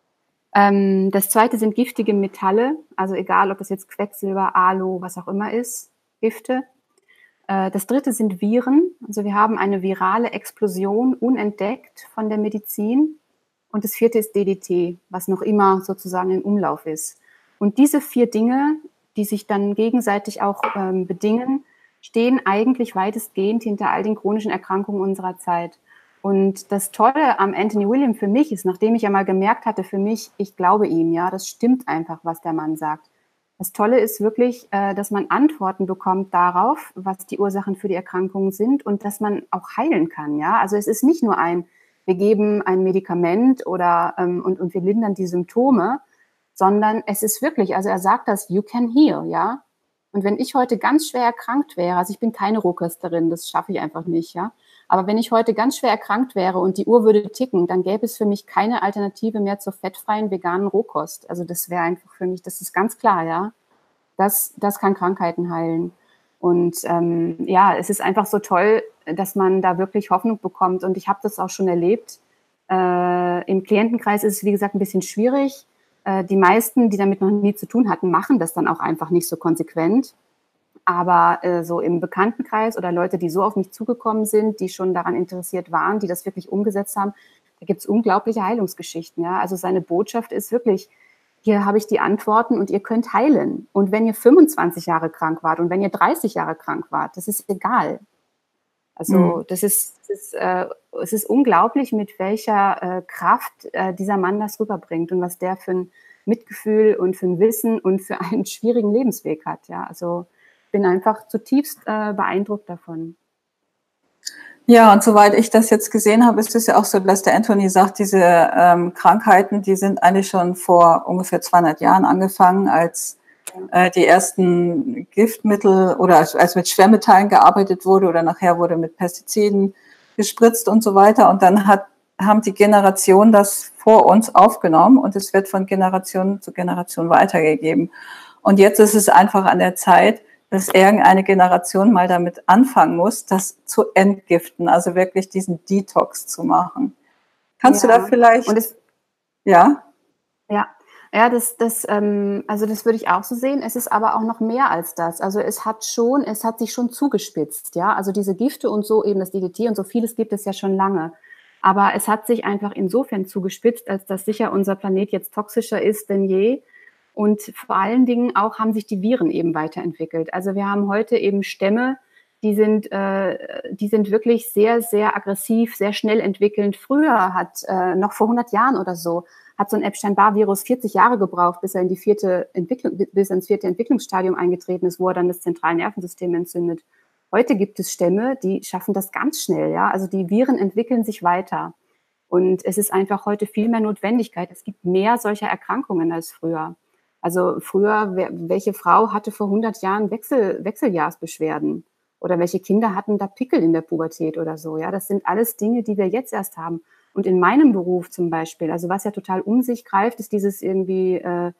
Ähm, das zweite sind giftige Metalle, also egal, ob das jetzt Quecksilber, Alu, was auch immer ist, Gifte. Das dritte sind Viren. Also wir haben eine virale Explosion unentdeckt von der Medizin. Und das vierte ist D D T, was noch immer sozusagen im Umlauf ist. Und diese vier Dinge, die sich dann gegenseitig auch ähm, bedingen, stehen eigentlich weitestgehend hinter all den chronischen Erkrankungen unserer Zeit. Und das Tolle am Anthony William für mich ist, nachdem ich ja mal gemerkt hatte, für mich, ich glaube ihm, ja, das stimmt einfach, was der Mann sagt. Das Tolle ist wirklich, äh, dass man Antworten bekommt darauf, was die Ursachen für die Erkrankungen sind und dass man auch heilen kann, ja. Also es ist nicht nur ein, wir geben ein Medikament oder ähm, und, und wir lindern die Symptome, sondern es ist wirklich, also er sagt das, you can heal, ja. Und wenn ich heute ganz schwer erkrankt wäre, also ich bin keine Rohkösterin, das schaffe ich einfach nicht, ja. Aber wenn ich heute ganz schwer erkrankt wäre und die Uhr würde ticken, dann gäbe es für mich keine Alternative mehr zur fettfreien veganen Rohkost. Also das wäre einfach für mich, das ist ganz klar, ja. Das, das kann Krankheiten heilen. Und ähm, ja, es ist einfach so toll, dass man da wirklich Hoffnung bekommt. Und ich habe das auch schon erlebt. Äh, im Klientenkreis ist es, wie gesagt, ein bisschen schwierig. Äh, die meisten, die damit noch nie zu tun hatten, machen das dann auch einfach nicht so konsequent. Aber äh, so im Bekanntenkreis oder Leute, die so auf mich zugekommen sind, die schon daran interessiert waren, die das wirklich umgesetzt haben, da gibt es unglaubliche Heilungsgeschichten. Ja? Also seine Botschaft ist wirklich, hier habe ich die Antworten und ihr könnt heilen. Und wenn ihr fünfundzwanzig Jahre krank wart und wenn ihr dreißig Jahre krank wart, das ist egal. Also mhm. das ist, das ist äh, es ist unglaublich, mit welcher äh, Kraft äh, dieser Mann das rüberbringt und was der für ein Mitgefühl und für ein Wissen und für einen schwierigen Lebensweg hat. Ja, also bin einfach zutiefst äh, beeindruckt davon. Ja, und soweit ich das jetzt gesehen habe, ist es ja auch so, dass der Anthony sagt, diese ähm, Krankheiten, die sind eigentlich schon vor ungefähr zweihundert Jahren angefangen, als äh, die ersten Giftmittel oder als, als mit Schwermetallen gearbeitet wurde oder nachher wurde mit Pestiziden gespritzt und so weiter. Und dann hat, haben die Generationen das vor uns aufgenommen und es wird von Generation zu Generation weitergegeben. Und jetzt ist es einfach an der Zeit, dass irgendeine Generation mal damit anfangen muss, das zu entgiften, also wirklich diesen Detox zu machen. Kannst ja. du da vielleicht? Und es, ja? Ja, ja, das, das, ähm, also das würde ich auch so sehen. Es ist aber auch noch mehr als das. Also es hat schon, es hat sich schon zugespitzt, ja. Also diese Gifte und so, eben das D D T und so vieles gibt es ja schon lange. Aber es hat sich einfach insofern zugespitzt, als dass sicher unser Planet jetzt toxischer ist denn je. Und vor allen Dingen auch haben sich die Viren eben weiterentwickelt. Also wir haben heute eben Stämme, die sind, äh, die sind wirklich sehr, sehr aggressiv, sehr schnell entwickelnd. Früher hat, äh, noch vor hundert Jahren oder so, hat so ein Epstein-Barr-Virus vierzig Jahre gebraucht, bis er in die vierte Entwicklung, bis er ins vierte Entwicklungsstadium eingetreten ist, wo er dann das zentrale Nervensystem entzündet. Heute gibt es Stämme, die schaffen das ganz schnell, ja. Also die Viren entwickeln sich weiter. Und es ist einfach heute viel mehr Notwendigkeit. Es gibt mehr solcher Erkrankungen als früher. Also früher, welche Frau hatte vor hundert Jahren Wechsel, Wechseljahrsbeschwerden? Oder welche Kinder hatten da Pickel in der Pubertät oder so? Ja, das sind alles Dinge, die wir jetzt erst haben. Und in meinem Beruf zum Beispiel, also was ja total um sich greift, ist dieses irgendwie, äh,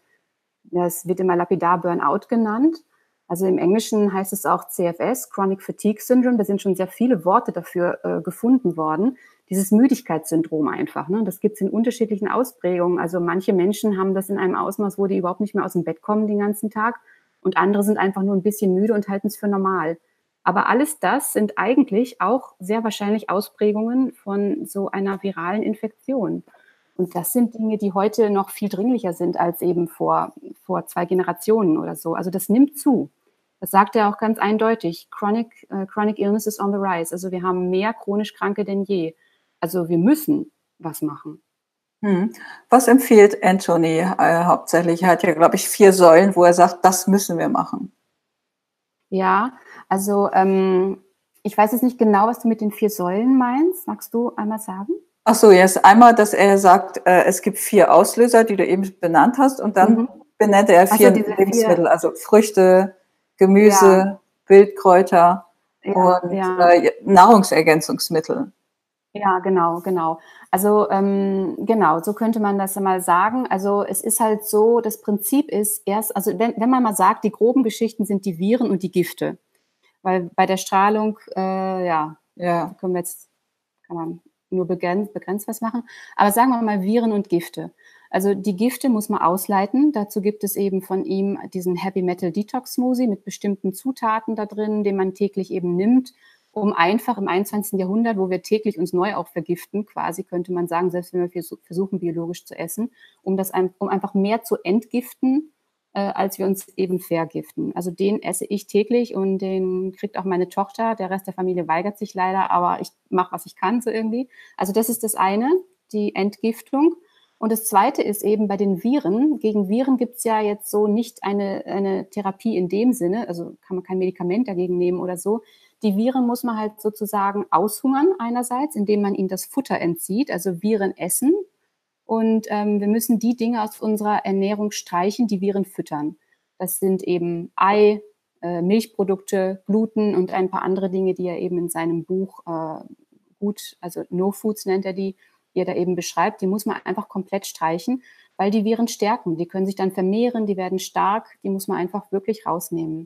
das wird immer lapidar Burnout genannt. Also im Englischen heißt es auch C F S, Chronic Fatigue Syndrome. Da sind schon sehr viele Worte dafür äh, gefunden worden. Dieses Müdigkeitssyndrom einfach, ne? Das gibt es in unterschiedlichen Ausprägungen. Also manche Menschen haben das in einem Ausmaß, wo die überhaupt nicht mehr aus dem Bett kommen den ganzen Tag. Und andere sind einfach nur ein bisschen müde und halten es für normal. Aber alles das sind eigentlich auch sehr wahrscheinlich Ausprägungen von so einer viralen Infektion. Und das sind Dinge, die heute noch viel dringlicher sind als eben vor, vor zwei Generationen oder so. Also das nimmt zu. Das sagt er auch ganz eindeutig. Chronic, uh, chronic illness is on the rise. Also wir haben mehr chronisch Kranke denn je. Also wir müssen was machen. Hm. Was empfiehlt Anthony äh, hauptsächlich? Er hat ja, glaube ich, vier Säulen, wo er sagt, das müssen wir machen. Ja, also ähm, ich weiß jetzt nicht genau, was du mit den vier Säulen meinst. Magst du einmal sagen? Ach so, jetzt einmal, dass er sagt, äh, es gibt vier Auslöser, die du eben benannt hast, und dann mhm. benennt er vier also Lebensmittel, vier... also Früchte, Gemüse, ja. Wildkräuter ja, und ja. Äh, Nahrungsergänzungsmittel. Ja, genau, genau. Also ähm, genau, so könnte man das mal sagen. Also es ist halt so, das Prinzip ist erst, also wenn, wenn man mal sagt, die groben Geschichten sind die Viren und die Gifte. Weil bei der Strahlung, äh, ja, ja, können wir jetzt, kann man nur begrenzt, begrenzt was machen. Aber sagen wir mal Viren und Gifte. Also die Gifte muss man ausleiten. Dazu gibt es eben von ihm diesen Happy Metal Detox Smoothie mit bestimmten Zutaten da drin, den man täglich eben nimmt, um einfach im einundzwanzigsten Jahrhundert, wo wir täglich uns neu auch vergiften, quasi könnte man sagen, selbst wenn wir versuchen, biologisch zu essen, um das um einfach mehr zu entgiften äh, als wir uns eben vergiften. Also den esse ich täglich und den kriegt auch meine Tochter. Der Rest der Familie weigert sich leider, aber ich mache, was ich kann so irgendwie. Also das ist das eine, die Entgiftung. Und das Zweite ist eben bei den Viren. Gegen Viren gibt es ja jetzt so nicht eine, eine Therapie in dem Sinne, also kann man kein Medikament dagegen nehmen oder so. Die Viren muss man halt sozusagen aushungern einerseits, indem man ihnen das Futter entzieht, also Viren essen. Und ähm, wir müssen die Dinge aus unserer Ernährung streichen, die Viren füttern. Das sind eben Ei, äh, Milchprodukte, Gluten und ein paar andere Dinge, die er eben in seinem Buch äh, gut, also No Foods nennt er die, die er da eben beschreibt, die muss man einfach komplett streichen, weil die Viren stärken. Die können sich dann vermehren, die werden stark, die muss man einfach wirklich rausnehmen.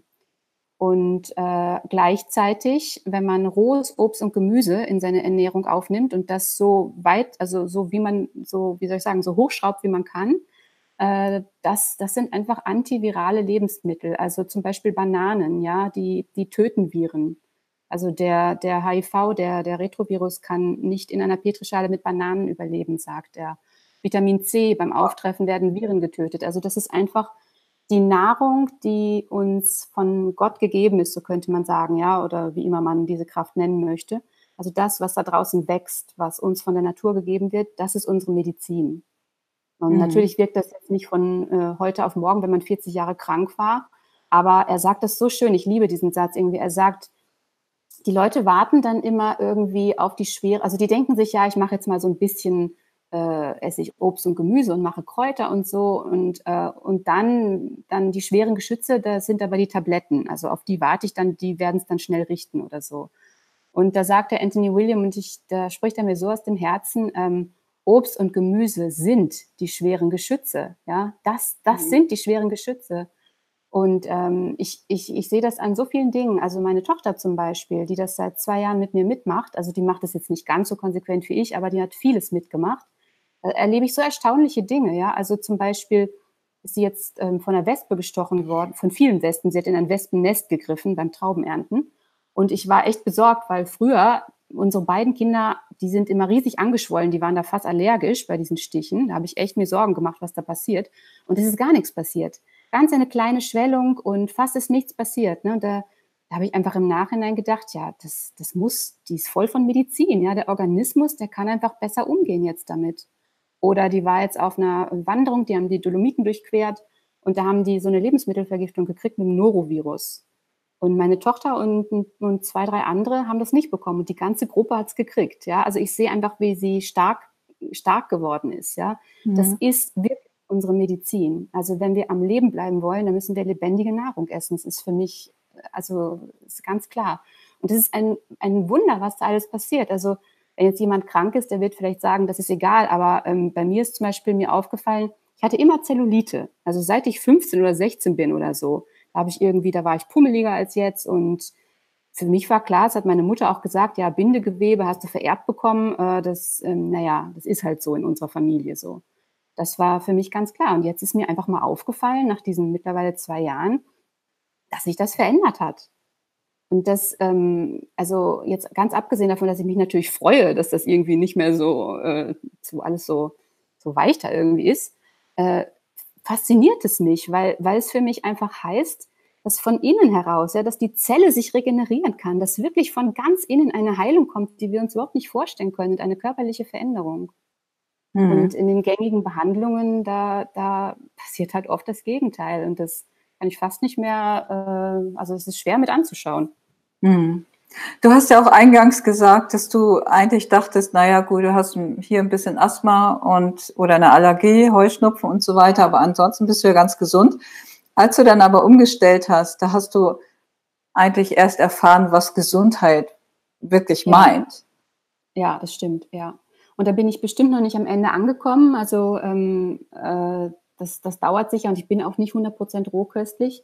Und äh, gleichzeitig, wenn man rohes Obst und Gemüse in seine Ernährung aufnimmt und das so weit, also so wie man, so, wie soll ich sagen, so hochschraubt, wie man kann, äh, das, das sind einfach antivirale Lebensmittel. Also zum Beispiel Bananen, ja, die, die töten Viren. Also der, der H I V, der, der Retrovirus kann nicht in einer Petrischale mit Bananen überleben, sagt er. Vitamin C, beim Auftreffen werden Viren getötet. Also das ist einfach die Nahrung, die uns von Gott gegeben ist, so könnte man sagen, ja, oder wie immer man diese Kraft nennen möchte. Also das, was da draußen wächst, was uns von der Natur gegeben wird, das ist unsere Medizin. Und mhm. natürlich wirkt das jetzt nicht von äh, heute auf morgen, wenn man vierzig Jahre krank war, aber er sagt das so schön, ich liebe diesen Satz irgendwie, er sagt, die Leute warten dann immer irgendwie auf die Schwere, also die denken sich, ja, ich mache jetzt mal so ein bisschen, äh, esse ich Obst und Gemüse und mache Kräuter und so und, äh, und dann, dann die schweren Geschütze, das sind aber die Tabletten, also auf die warte ich dann, die werden es dann schnell richten oder so. Und da sagt der Anthony William, und ich, da spricht er mir so aus dem Herzen, ähm, Obst und Gemüse sind die schweren Geschütze, ja, das, das mhm. sind die schweren Geschütze. Und ähm, ich, ich, ich sehe das an so vielen Dingen. Also meine Tochter zum Beispiel, die das seit zwei Jahren mit mir mitmacht, also die macht das jetzt nicht ganz so konsequent wie ich, aber die hat vieles mitgemacht, äh, erlebe ich so erstaunliche Dinge. Ja, also zum Beispiel ist sie jetzt ähm, von einer Wespe gestochen worden, von vielen Wespen. Sie hat in ein Wespennest gegriffen beim Traubenernten. Und ich war echt besorgt, weil früher unsere beiden Kinder, die sind immer riesig angeschwollen, die waren da fast allergisch bei diesen Stichen. Da habe ich echt mir Sorgen gemacht, was da passiert. Und es ist gar nichts passiert. Ganz eine kleine Schwellung und fast ist nichts passiert. Ne? Und da, da habe ich einfach im Nachhinein gedacht, ja, das, das muss, die ist voll von Medizin. Ja? Der Organismus, der kann einfach besser umgehen jetzt damit. Oder die war jetzt auf einer Wanderung, die haben die Dolomiten durchquert und da haben die so eine Lebensmittelvergiftung gekriegt mit dem Norovirus. Und meine Tochter und, und zwei, drei andere haben das nicht bekommen und die ganze Gruppe hat es gekriegt. Ja? Also ich sehe einfach, wie sie stark, stark geworden ist. Ja? Mhm. Das ist wirklich unsere Medizin. Also wenn wir am Leben bleiben wollen, dann müssen wir lebendige Nahrung essen. Das ist für mich, also ist ganz klar. Und das ist ein, ein Wunder, was da alles passiert. Also wenn jetzt jemand krank ist, der wird vielleicht sagen, das ist egal. Aber ähm, bei mir ist zum Beispiel mir aufgefallen, ich hatte immer Zellulite. Also seit ich fünfzehn oder sechzehn bin oder so, da habe ich irgendwie, da war ich pummeliger als jetzt. Und für mich war klar, das hat meine Mutter auch gesagt, ja, Bindegewebe hast du vererbt bekommen. Äh, das, ähm, naja, das ist halt so in unserer Familie so. Das war für mich ganz klar. Und jetzt ist mir einfach mal aufgefallen, nach diesen mittlerweile zwei Jahren, dass sich das verändert hat. Und das, ähm, also jetzt ganz abgesehen davon, dass ich mich natürlich freue, dass das irgendwie nicht mehr so, äh, so alles so, so weich da irgendwie ist, äh, fasziniert es mich, weil, weil es für mich einfach heißt, dass von innen heraus, ja, dass die Zelle sich regenerieren kann, dass wirklich von ganz innen eine Heilung kommt, die wir uns überhaupt nicht vorstellen können und eine körperliche Veränderung. Mhm. Und in den gängigen Behandlungen, da, da passiert halt oft das Gegenteil. Und das kann ich fast nicht mehr, äh, also es ist schwer mit anzuschauen. Mhm. Du hast ja auch eingangs gesagt, dass du eigentlich dachtest, naja gut, du hast hier ein bisschen Asthma und oder eine Allergie, Heuschnupfen und so weiter, aber ansonsten bist du ja ganz gesund. Als du dann aber umgestellt hast, da hast du eigentlich erst erfahren, was Gesundheit wirklich Ja. meint. Ja, das stimmt, ja. Und da bin ich bestimmt noch nicht am Ende angekommen. Also ähm, äh, das, das dauert sicher und ich bin auch nicht hundert Prozent rohköstlich.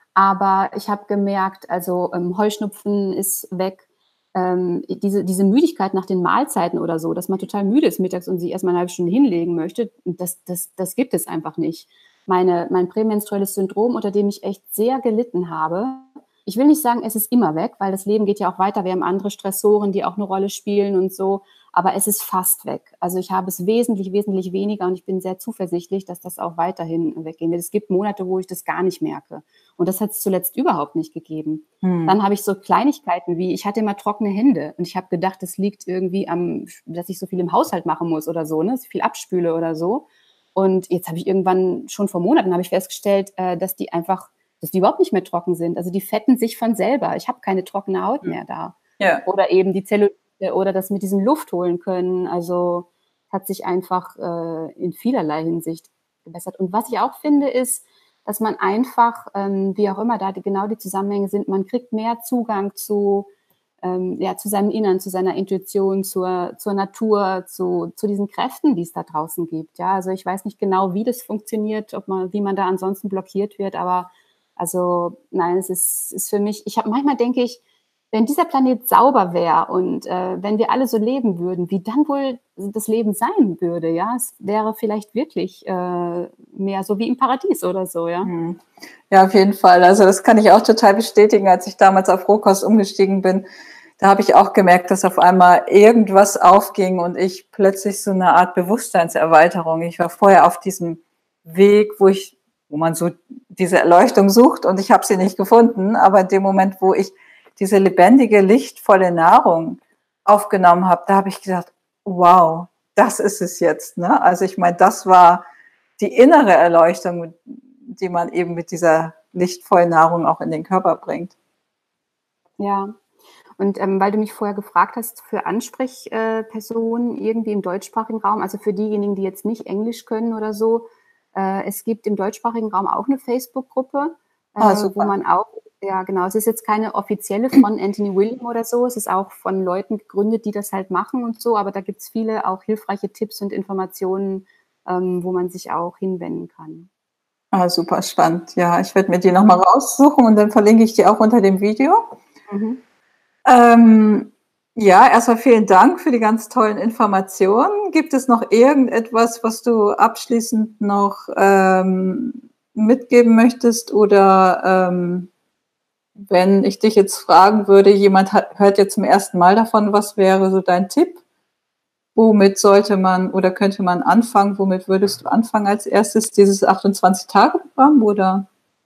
Aber ich habe gemerkt, also ähm, Heuschnupfen ist weg. Ähm, diese, diese Müdigkeit nach den Mahlzeiten oder so, dass man total müde ist mittags und sich erstmal eine halbe Stunde hinlegen möchte, das, das, das gibt es einfach nicht. Meine, mein prämenstruelles Syndrom, unter dem ich echt sehr gelitten habe, ich will nicht sagen, es ist immer weg, weil das Leben geht ja auch weiter. Wir haben andere Stressoren, die auch eine Rolle spielen und so. Aber es ist fast weg. Also ich habe es wesentlich, wesentlich weniger und ich bin sehr zuversichtlich, dass das auch weiterhin weggehen wird. Es gibt Monate, wo ich das gar nicht merke. Und das hat es zuletzt überhaupt nicht gegeben. Hm. Dann habe ich so Kleinigkeiten wie, ich hatte immer trockene Hände und ich habe gedacht, das liegt irgendwie am, dass ich so viel im Haushalt machen muss oder so, ne, dass ich viel abspüle oder so. Und jetzt habe ich irgendwann, schon vor Monaten, habe ich festgestellt, äh, dass die einfach, dass die überhaupt nicht mehr trocken sind. Also die fetten sich von selber. Ich habe keine trockene Haut mehr da. Ja. Oder eben die Zellulite oder das mit diesem Luft holen können. Also hat sich einfach äh, in vielerlei Hinsicht gebessert. Und was ich auch finde, ist, dass man einfach, ähm, wie auch immer da die, genau die Zusammenhänge sind, man kriegt mehr Zugang zu, ähm, ja, zu seinem Innern, zu seiner Intuition, zur, zur Natur, zu, zu diesen Kräften, die es da draußen gibt. Ja, also ich weiß nicht genau, wie das funktioniert, ob man, wie man da ansonsten blockiert wird, aber also nein, es ist, ist für mich, ich habe manchmal denke ich, wenn dieser Planet sauber wäre und äh, wenn wir alle so leben würden, wie dann wohl das Leben sein würde, ja, es wäre vielleicht wirklich äh, mehr so wie im Paradies oder so, ja. Ja, auf jeden Fall. Also das kann ich auch total bestätigen, als ich damals auf Rohkost umgestiegen bin. Da habe ich auch gemerkt, dass auf einmal irgendwas aufging und ich plötzlich so eine Art Bewusstseinserweiterung. Ich war vorher auf diesem Weg, wo ich, wo man so diese Erleuchtung sucht und ich habe sie nicht gefunden, aber in dem Moment, wo ich diese lebendige, lichtvolle Nahrung aufgenommen habe, da habe ich gedacht, wow, das ist es jetzt. Ne? Also ich meine, das war die innere Erleuchtung, die man eben mit dieser lichtvollen Nahrung auch in den Körper bringt. Ja, und ähm, weil du mich vorher gefragt hast, für Ansprechpersonen äh, irgendwie im deutschsprachigen Raum, also für diejenigen, die jetzt nicht Englisch können oder so, äh, es gibt im deutschsprachigen Raum auch eine Facebook-Gruppe, äh, ah, wo man auch, ja genau, es ist jetzt keine offizielle von Anthony William oder so, es ist auch von Leuten gegründet, die das halt machen und so, aber da gibt es viele auch hilfreiche Tipps und Informationen, ähm, wo man sich auch hinwenden kann. Ah, super spannend. Ja, ich werde mir die nochmal raussuchen und dann verlinke ich die auch unter dem Video. Mhm. Ähm, ja, erstmal vielen Dank für die ganz tollen Informationen. Gibt es noch irgendetwas, was du abschließend noch ähm, mitgeben möchtest? Oder ähm, wenn ich dich jetzt fragen würde, jemand hat, hört jetzt zum ersten Mal davon, was wäre so dein Tipp? Womit sollte man oder könnte man anfangen? Womit würdest du anfangen als erstes? Dieses achtundzwanzig-Tage-Programm oder?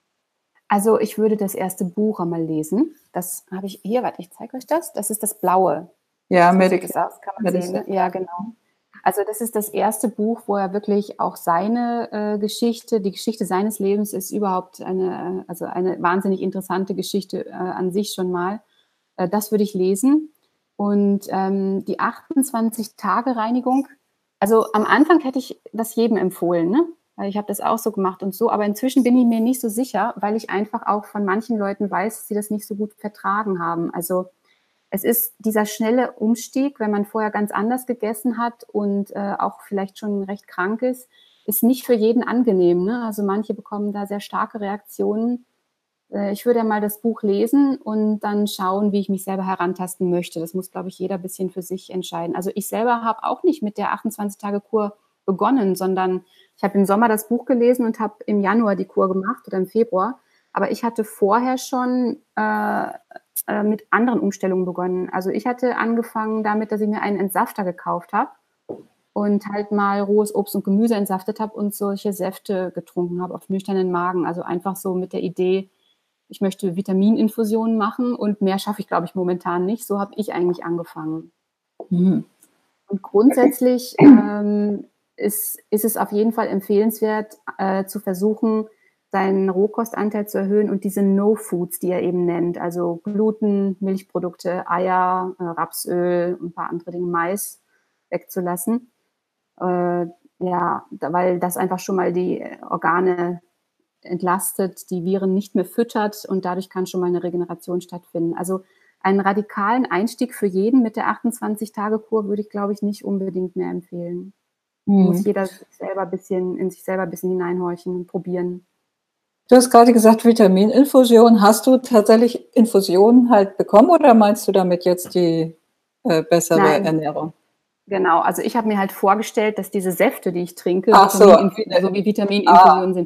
Also ich würde das erste Buch einmal lesen. Das habe ich hier, warte, ich zeige euch das. Das ist das Blaue. Ja, Medical. Das kann man sehen, ne? Ja, genau. Also das ist das erste Buch, wo er wirklich auch seine äh, Geschichte, die Geschichte seines Lebens ist überhaupt eine, also eine wahnsinnig interessante Geschichte äh, an sich schon mal. Äh, das würde ich lesen. Und ähm, die achtundzwanzig-Tage-Reinigung, also am Anfang hätte ich das jedem empfohlen, ne? Weil ich habe das auch so gemacht und so, aber inzwischen bin ich mir nicht so sicher, weil ich einfach auch von manchen Leuten weiß, dass sie das nicht so gut vertragen haben. Also es ist dieser schnelle Umstieg, wenn man vorher ganz anders gegessen hat und äh, auch vielleicht schon recht krank ist, ist nicht für jeden angenehm, ne? Also manche bekommen da sehr starke Reaktionen. Äh, ich würde ja mal das Buch lesen und dann schauen, wie ich mich selber herantasten möchte. Das muss, glaube ich, jeder ein bisschen für sich entscheiden. Also ich selber habe auch nicht mit der achtundzwanzig-Tage-Kur begonnen, sondern ich habe im Sommer das Buch gelesen und habe im Januar die Kur gemacht oder im Februar. Aber ich hatte vorher schon äh, äh, mit anderen Umstellungen begonnen. Also ich hatte angefangen damit, dass ich mir einen Entsafter gekauft habe und halt mal rohes Obst und Gemüse entsaftet habe und solche Säfte getrunken habe auf nüchternen Magen. Also einfach so mit der Idee, ich möchte Vitamininfusionen machen und mehr schaffe ich, glaube ich, momentan nicht. So habe ich eigentlich angefangen. Mhm. Und grundsätzlich ähm, ist, ist es auf jeden Fall empfehlenswert, äh, zu versuchen, seinen Rohkostanteil zu erhöhen und diese No-Foods, die er eben nennt, also Gluten, Milchprodukte, Eier, äh, Rapsöl und ein paar andere Dinge, Mais, wegzulassen. Äh, ja, da, weil das einfach schon mal die Organe entlastet, die Viren nicht mehr füttert und dadurch kann schon mal eine Regeneration stattfinden. Also einen radikalen Einstieg für jeden mit der achtundzwanzig-Tage-Kur würde ich, glaube ich, nicht unbedingt mehr empfehlen. Mhm. Muss jeder sich selber ein bisschen, in sich selber ein bisschen hineinhorchen und probieren. Du hast gerade gesagt, Vitamininfusion. Hast du tatsächlich Infusionen halt bekommen oder meinst du damit jetzt die äh, bessere Nein. Ernährung? Genau, also ich habe mir halt vorgestellt, dass diese Säfte, die ich trinke, Ach Vitamin so, so wie Vitamininfusionen ah. sind.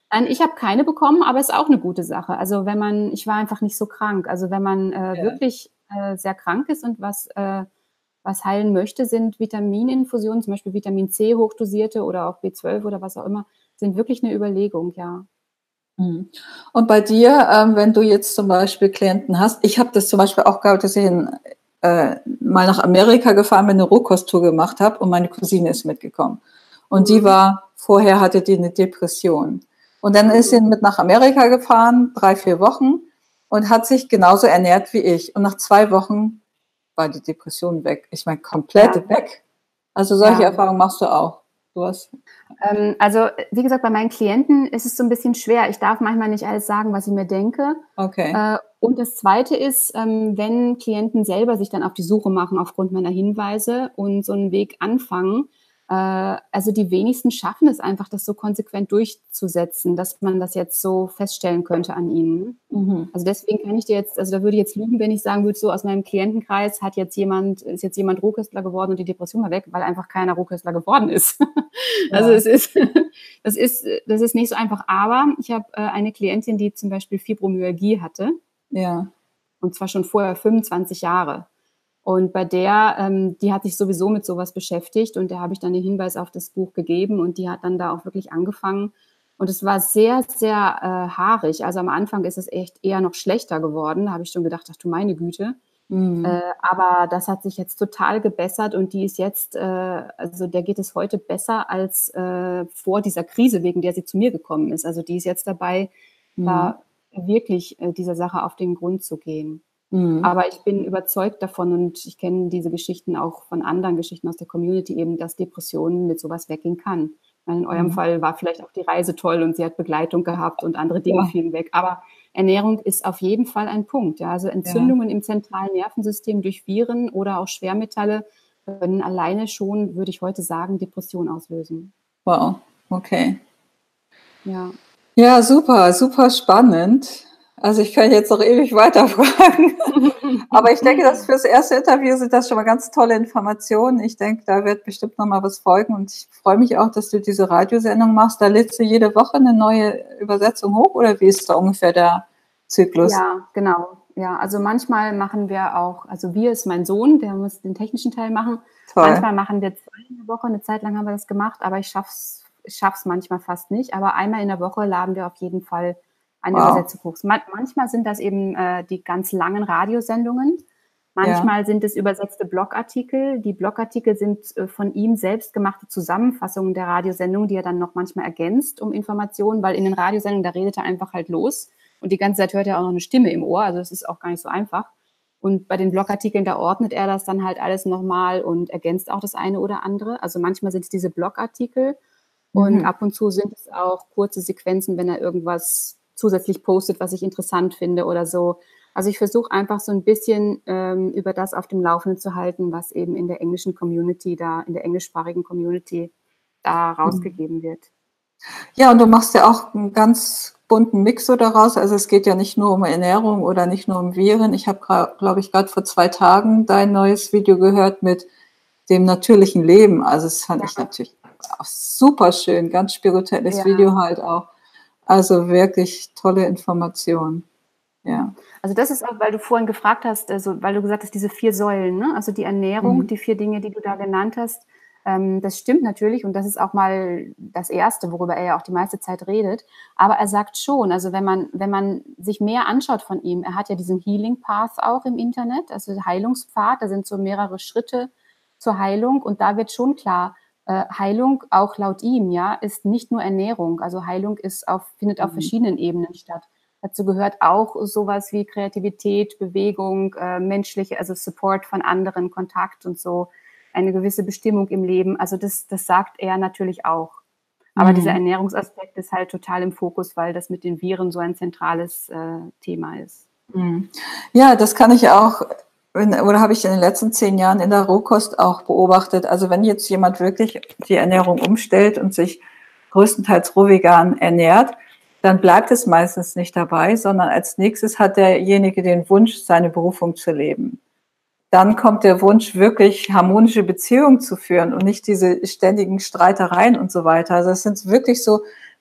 Nein, ich habe keine bekommen, aber ist auch eine gute Sache. Also, wenn man ich war einfach nicht so krank. Also, wenn man, äh, Ja. wirklich, äh, sehr krank ist und was äh, was heilen möchte, sind Vitamininfusionen, zum Beispiel Vitamin C hochdosierte oder auch B zwölf oder was auch immer, sind wirklich eine Überlegung, ja. Mhm. Und bei dir, ähm, wenn du jetzt zum Beispiel Klienten hast, ich habe das zum Beispiel auch gehabt, dass ich in, äh, mal nach Amerika gefahren bin, eine Rohkosttour gemacht habe und meine Cousine ist mitgekommen. Und die Mhm. war, vorher hatte die eine Depression. Und dann ist sie Mhm. mit nach Amerika gefahren, drei, vier Wochen und hat sich genauso ernährt wie ich. Und nach zwei Wochen war die Depression weg. Ich meine, Ja, komplett weg. Also solche ja. Erfahrungen machst du auch. Du hast, Ähm, also, äh, wie gesagt, bei meinen Klienten ist es so ein bisschen schwer. Ich darf manchmal nicht alles sagen, was ich mir denke. okay. Äh, und das Zweite ist, ähm, wenn Klienten selber sich dann auf die Suche machen aufgrund meiner Hinweise und so einen Weg anfangen, äh, also die wenigsten schaffen es einfach, das so konsequent durchzusetzen, dass man das jetzt so feststellen könnte an ihnen. Mhm. Also deswegen kann ich dir jetzt, also da würde ich jetzt lügen, wenn ich sagen würde, so aus meinem Klientenkreis hat jetzt jemand, ist jetzt jemand Rohköstler geworden und die Depression war weg, weil einfach keiner Rohköstler geworden ist. Also Ja, es ist, das ist, das ist nicht so einfach. Aber ich habe äh, eine Klientin, die zum Beispiel Fibromyalgie hatte, ja. und zwar schon vorher fünfundzwanzig Jahre. Und bei der, ähm, die hat sich sowieso mit sowas beschäftigt und der habe ich dann den Hinweis auf das Buch gegeben und die hat dann da auch wirklich angefangen. Und es war sehr, sehr äh, haarig. Also am Anfang ist es echt eher noch schlechter geworden. Da habe ich schon gedacht, ach du meine Güte. Mhm. Äh, aber das hat sich jetzt total gebessert und die ist jetzt, äh, also der geht es heute besser als äh, vor dieser Krise, wegen der sie zu mir gekommen ist. Also die ist jetzt dabei, Mhm. da wirklich äh, dieser Sache auf den Grund zu gehen. Mhm. Aber ich bin überzeugt davon und ich kenne diese Geschichten auch von anderen Geschichten aus der Community eben, dass Depressionen mit sowas weggehen kann. Weil in eurem Mhm. Fall war vielleicht auch die Reise toll und sie hat Begleitung gehabt und andere Dinge Ja, fielen weg. Aber Ernährung ist auf jeden Fall ein Punkt. Ja. Also ja. Entzündungen im zentralen Nervensystem durch Viren oder auch Schwermetalle können alleine schon, würde ich heute sagen, Depression auslösen. Wow, okay. Ja. Ja, super, super spannend. Also ich kann jetzt noch ewig weiterfragen. Aber ich denke, dass fürs erste Interview sind das schon mal ganz tolle Informationen. Ich denke, da wird bestimmt noch mal was folgen. Und ich freue mich auch, dass du diese Radiosendung machst. Da lädst du jede Woche eine neue Übersetzung hoch oder wie ist da ungefähr der Zyklus? Ja, genau. Ja, also manchmal machen wir auch, also wir ist mein Sohn, der muss den technischen Teil machen. Toll. Manchmal machen wir zwei in der Woche, eine Zeit lang haben wir das gemacht, aber ich schaff's, ich schaff's manchmal fast nicht. Aber einmal in der Woche laden wir auf jeden Fall eine Wow. Übersetzung hoch. Man manchmal sind das eben äh, die ganz langen Radiosendungen. Ja. Manchmal sind es übersetzte Blogartikel. Die Blogartikel sind äh, von ihm selbst gemachte Zusammenfassungen der Radiosendung, die er dann noch manchmal ergänzt um Informationen, weil in den Radiosendungen, da redet er einfach halt los. Und die ganze Zeit hört er auch noch eine Stimme im Ohr, also das ist auch gar nicht so einfach. Und bei den Blogartikeln, da ordnet er das dann halt alles nochmal und ergänzt auch das eine oder andere. Also manchmal sind es diese Blogartikel und Mhm. ab und zu sind es auch kurze Sequenzen, wenn er irgendwas zusätzlich postet, was ich interessant finde oder so. Also ich versuche einfach so ein bisschen ähm, über das auf dem Laufenden zu halten, was eben in der englischen Community da, in der englischsprachigen Community da Mhm. rausgegeben wird. Ja, und du machst ja auch einen ganz bunten Mix so daraus. Also es geht ja nicht nur um Ernährung oder nicht nur um Viren. Ich habe, glaube ich, gerade vor zwei Tagen dein neues Video gehört mit dem natürlichen Leben. Also das fand ich Ja, natürlich auch super schön, ganz spirituelles ja. Video halt auch. Also wirklich tolle Informationen. Ja. Also das ist auch, weil du vorhin gefragt hast, also weil du gesagt hast, diese vier Säulen, ne? Also die Ernährung, Mhm. die vier Dinge, die du da genannt hast, ähm, das stimmt natürlich und das ist auch mal das Erste, worüber er ja auch die meiste Zeit redet. Aber er sagt schon, also wenn man, wenn man sich mehr anschaut von ihm, er hat ja diesen Healing Path auch im Internet, also Heilungspfad, da sind so mehrere Schritte zur Heilung und da wird schon klar, äh, Heilung auch laut ihm, ja, ist nicht nur Ernährung. Also Heilung ist auf, findet auf Mhm. verschiedenen Ebenen statt. Dazu gehört auch sowas wie Kreativität, Bewegung, äh, menschliche, also Support von anderen, Kontakt und so, eine gewisse Bestimmung im Leben. Also das, das sagt er natürlich auch. Aber dieser Mhm. Ernährungsaspekt ist halt total im Fokus, weil das mit den Viren so ein zentrales äh, Thema ist. Mhm. Ja, das kann ich auch, in, oder habe ich in den letzten zehn Jahren in der Rohkost auch beobachtet. Also wenn jetzt jemand wirklich die Ernährung umstellt und sich größtenteils rohvegan ernährt, dann bleibt es meistens nicht dabei, sondern als nächstes hat derjenige den Wunsch, seine Berufung zu leben. Dann kommt der Wunsch, wirklich harmonische Beziehungen zu führen und nicht diese ständigen Streitereien und so weiter. Also es sind wirklich so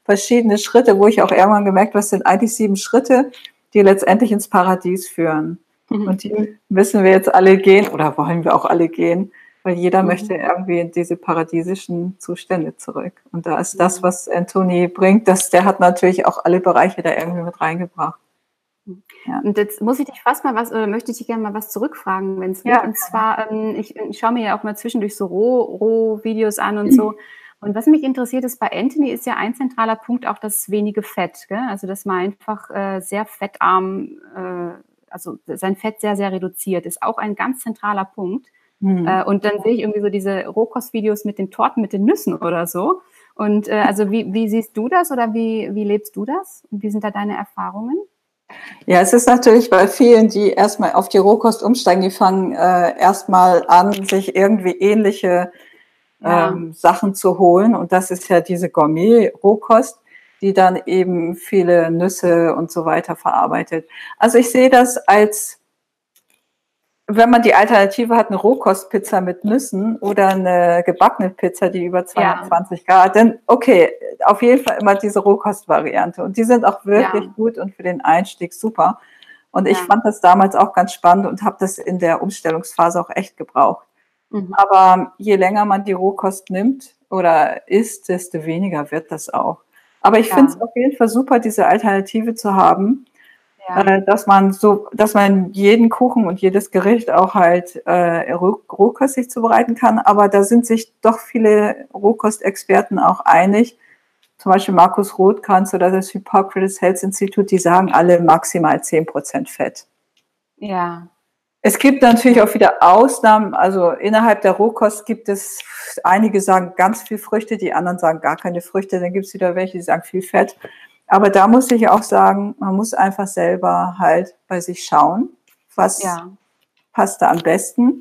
verschiedene Schritte, wo ich auch irgendwann gemerkt habe, was sind eigentlich sieben Schritte, die letztendlich ins Paradies führen. Mhm. Und die müssen wir jetzt alle gehen oder wollen wir auch alle gehen, weil jeder mhm. möchte irgendwie in diese paradiesischen Zustände zurück. Und da ist das, was Anthony bringt, das, der hat natürlich auch alle Bereiche da irgendwie mit reingebracht. Ja. Und jetzt muss ich dich fast mal was, oder möchte ich dich gerne mal was zurückfragen, wenn es geht. Ja. Und zwar, ähm, ich, ich schaue mir ja auch mal zwischendurch so Roh-Videos an und so. Und was mich interessiert ist, bei Anthony ist ja ein zentraler Punkt auch das wenige Fett. Gell? Also, dass man einfach äh, sehr fettarm, äh, also sein Fett sehr, sehr reduziert, ist auch ein ganz zentraler Punkt. Mhm. Äh, und dann sehe ich irgendwie so diese Rohkostvideos mit den Torten, mit den Nüssen oder so. Und äh, also, wie, wie siehst du das oder wie, wie lebst du das? Und wie sind da deine Erfahrungen? Ja, es ist natürlich bei vielen, die erstmal auf die Rohkost umsteigen, die fangen äh, erstmal an, sich irgendwie ähnliche ja. ähm, Sachen zu holen. Und das ist ja diese Gourmet-Rohkost, die dann eben viele Nüsse und so weiter verarbeitet. Also ich sehe das als, wenn man die Alternative hat, eine Rohkostpizza mit Nüssen oder eine gebackene Pizza, die über zweihundertzwanzig ja. Grad, dann okay, auf jeden Fall immer diese Rohkostvariante. Und die sind auch wirklich ja. gut und für den Einstieg super. Und ich ja. fand das damals auch ganz spannend und habe das in der Umstellungsphase auch echt gebraucht. Mhm. Aber je länger man die Rohkost nimmt oder isst, desto weniger wird das auch. Aber ich ja. finde es auf jeden Fall super, diese Alternative zu haben. Ja. Äh, dass man so, dass man jeden Kuchen und jedes Gericht auch halt äh, roh, rohkostig zubereiten kann. Aber da sind sich doch viele Rohkostexperten auch einig. Zum Beispiel Markus Rothkranz oder das Hippocrates Health Institute, die sagen alle maximal zehn Prozent Fett. Ja. Es gibt natürlich auch wieder Ausnahmen. Also innerhalb der Rohkost gibt es, einige sagen ganz viel Früchte, die anderen sagen gar keine Früchte. Dann gibt es wieder welche, die sagen viel Fett. Aber da muss ich auch sagen, man muss einfach selber halt bei sich schauen, was ja. passt da am besten.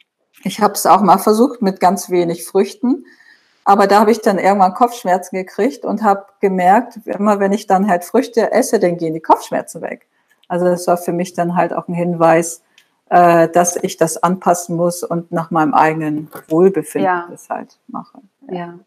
Ich habe es auch mal versucht mit ganz wenig Früchten, aber da habe ich dann irgendwann Kopfschmerzen gekriegt und habe gemerkt, immer wenn ich dann halt Früchte esse, dann gehen die Kopfschmerzen weg. Also das war für mich dann halt auch ein Hinweis, äh, dass ich das anpassen muss und nach meinem eigenen Wohlbefinden ja. das halt mache. Ja, ja.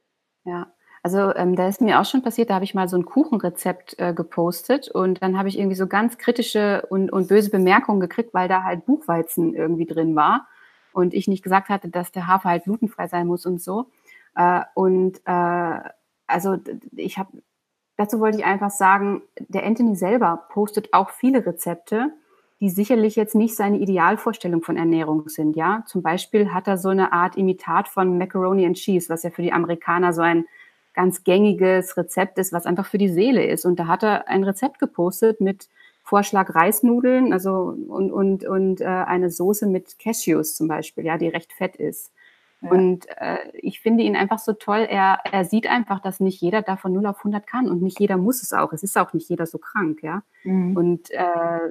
ja. Also ähm, da ist mir auch schon passiert, da habe ich mal so ein Kuchenrezept äh, gepostet und dann habe ich irgendwie so ganz kritische und, und böse Bemerkungen gekriegt, weil da halt Buchweizen irgendwie drin war und ich nicht gesagt hatte, dass der Hafer halt glutenfrei sein muss und so. Äh, und äh, also ich habe, dazu wollte ich einfach sagen, der Anthony selber postet auch viele Rezepte, die sicherlich jetzt nicht seine Idealvorstellung von Ernährung sind. Ja, zum Beispiel hat er so eine Art Imitat von Macaroni and Cheese, was ja für die Amerikaner so ein ganz gängiges Rezept ist, was einfach für die Seele ist. Und da hat er ein Rezept gepostet mit Vorschlag Reisnudeln, also und und und äh, eine Soße mit Cashews zum Beispiel, ja, die recht fett ist. Ja. Und äh, ich finde ihn einfach so toll. Er er sieht einfach, dass nicht jeder da von null auf hundert kann und nicht jeder muss es auch. Es ist auch nicht jeder so krank, ja. Mhm. Und äh,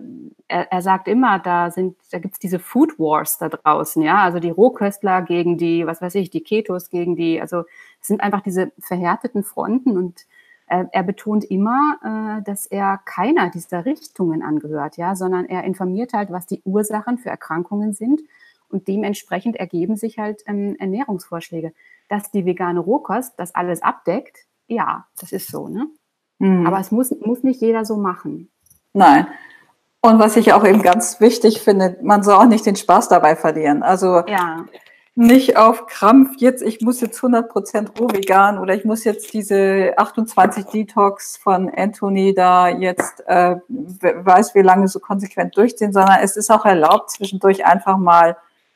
er, er sagt immer, da sind, da gibt's diese Food Wars da draußen, ja. Also die Rohköstler gegen die, was weiß ich, die Ketos gegen die, also es sind einfach diese verhärteten Fronten und äh, er betont immer, äh, dass er keiner dieser Richtungen angehört, ja, sondern er informiert halt, was die Ursachen für Erkrankungen sind. Und dementsprechend ergeben sich halt ähm, Ernährungsvorschläge. Dass die vegane Rohkost das alles abdeckt, ja, das ist so, ne? Mhm. Aber es muss, muss nicht jeder so machen. Nein. Und was ich auch eben ganz wichtig finde, man soll auch nicht den Spaß dabei verlieren. Also ja. nicht auf Krampf, jetzt, ich muss jetzt hundert Prozent roh vegan oder ich muss jetzt diese achtundzwanzig Detox von Anthony da jetzt, äh, weiß wie lange so konsequent durchziehen, sondern es ist auch erlaubt, zwischendurch einfach mal,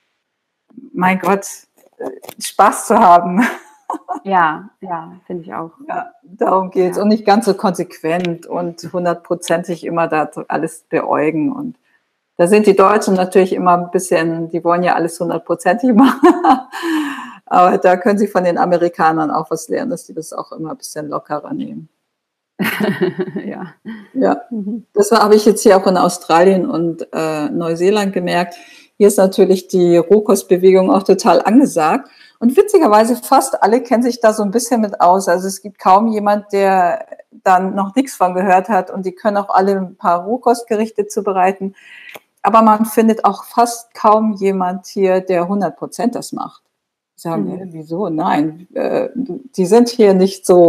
mein Gott, Spaß zu haben. Ja, ja, finde ich auch. Ja, darum geht's. Ja. Und nicht ganz so konsequent und hundertprozentig immer da alles beäugen. Und da sind die Deutschen natürlich immer ein bisschen, die wollen ja alles hundertprozentig machen. Aber da können sie von den Amerikanern auch was lernen, dass die das auch immer ein bisschen lockerer nehmen. ja. Ja, das habe ich jetzt hier auch in Australien und äh, Neuseeland gemerkt. Hier ist natürlich die Rohkostbewegung auch total angesagt. Und witzigerweise fast alle kennen sich da so ein bisschen mit aus. Also es gibt kaum jemand, der dann noch nichts von gehört hat. Und die können auch alle ein paar Rohkostgerichte zubereiten. Aber man findet auch fast kaum jemand hier, der hundert Prozent das macht. Die sagen, mhm. äh, wieso? Nein, äh, die sind hier nicht so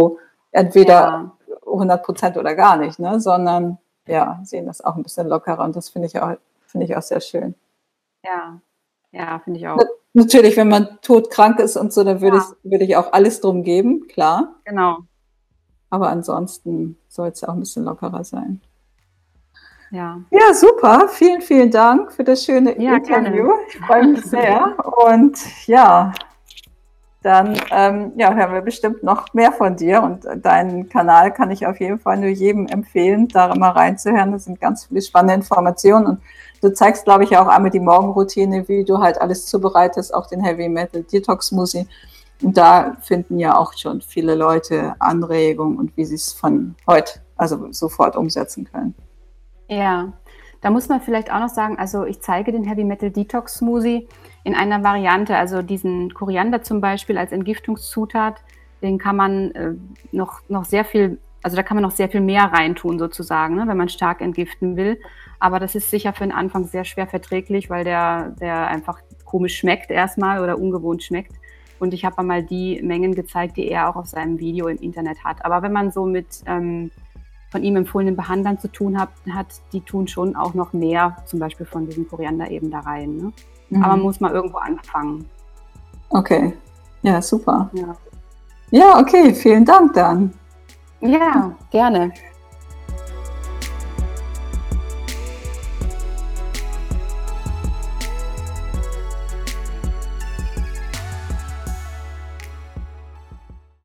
entweder Ja. hundert Prozent oder gar nicht, ne? Sondern ja, sehen das auch ein bisschen lockerer und das finde ich auch, finde ich auch sehr schön. Ja, ja, finde ich Na auch. natürlich, wenn man todkrank ist und so, dann würde ich Ja, würde ich auch alles drum geben, klar. genau. Aber ansonsten soll es ja auch ein bisschen lockerer sein. Ja. Ja, super. Vielen, vielen Dank für das schöne Ja, gerne. Interview. Ich freue mich sehr. Und ja, dann ähm, ja, hören wir bestimmt noch mehr von dir. Und deinen Kanal kann ich auf jeden Fall nur jedem empfehlen, da mal reinzuhören. Da sind ganz viele spannende Informationen. Und du zeigst, glaube ich, auch einmal die Morgenroutine, wie du halt alles zubereitest, auch den Heavy Metal Detox Smoothie. Und da finden ja auch schon viele Leute Anregungen und wie sie es von heute, also sofort umsetzen können. Ja, da muss man vielleicht auch noch sagen, also ich zeige den Heavy Metal Detox Smoothie in einer Variante, also diesen Koriander zum Beispiel als Entgiftungszutat, den kann man äh, noch, noch sehr viel, also da kann man noch sehr viel mehr reintun sozusagen, ne, wenn man stark entgiften will. Aber das ist sicher für den Anfang sehr schwer verträglich, weil der, der einfach komisch schmeckt erstmal oder ungewohnt schmeckt. Und ich habe einmal die Mengen gezeigt, die er auch auf seinem Video im Internet hat. Aber wenn man so mit ähm, von ihm empfohlenen Behandlern zu tun hat, hat, die tun schon auch noch mehr, zum Beispiel von diesem Koriander eben da rein. Ne? Mhm. Aber man muss mal irgendwo anfangen. Okay, ja, super. Ja, Ja, okay, vielen Dank dann. ja, gerne.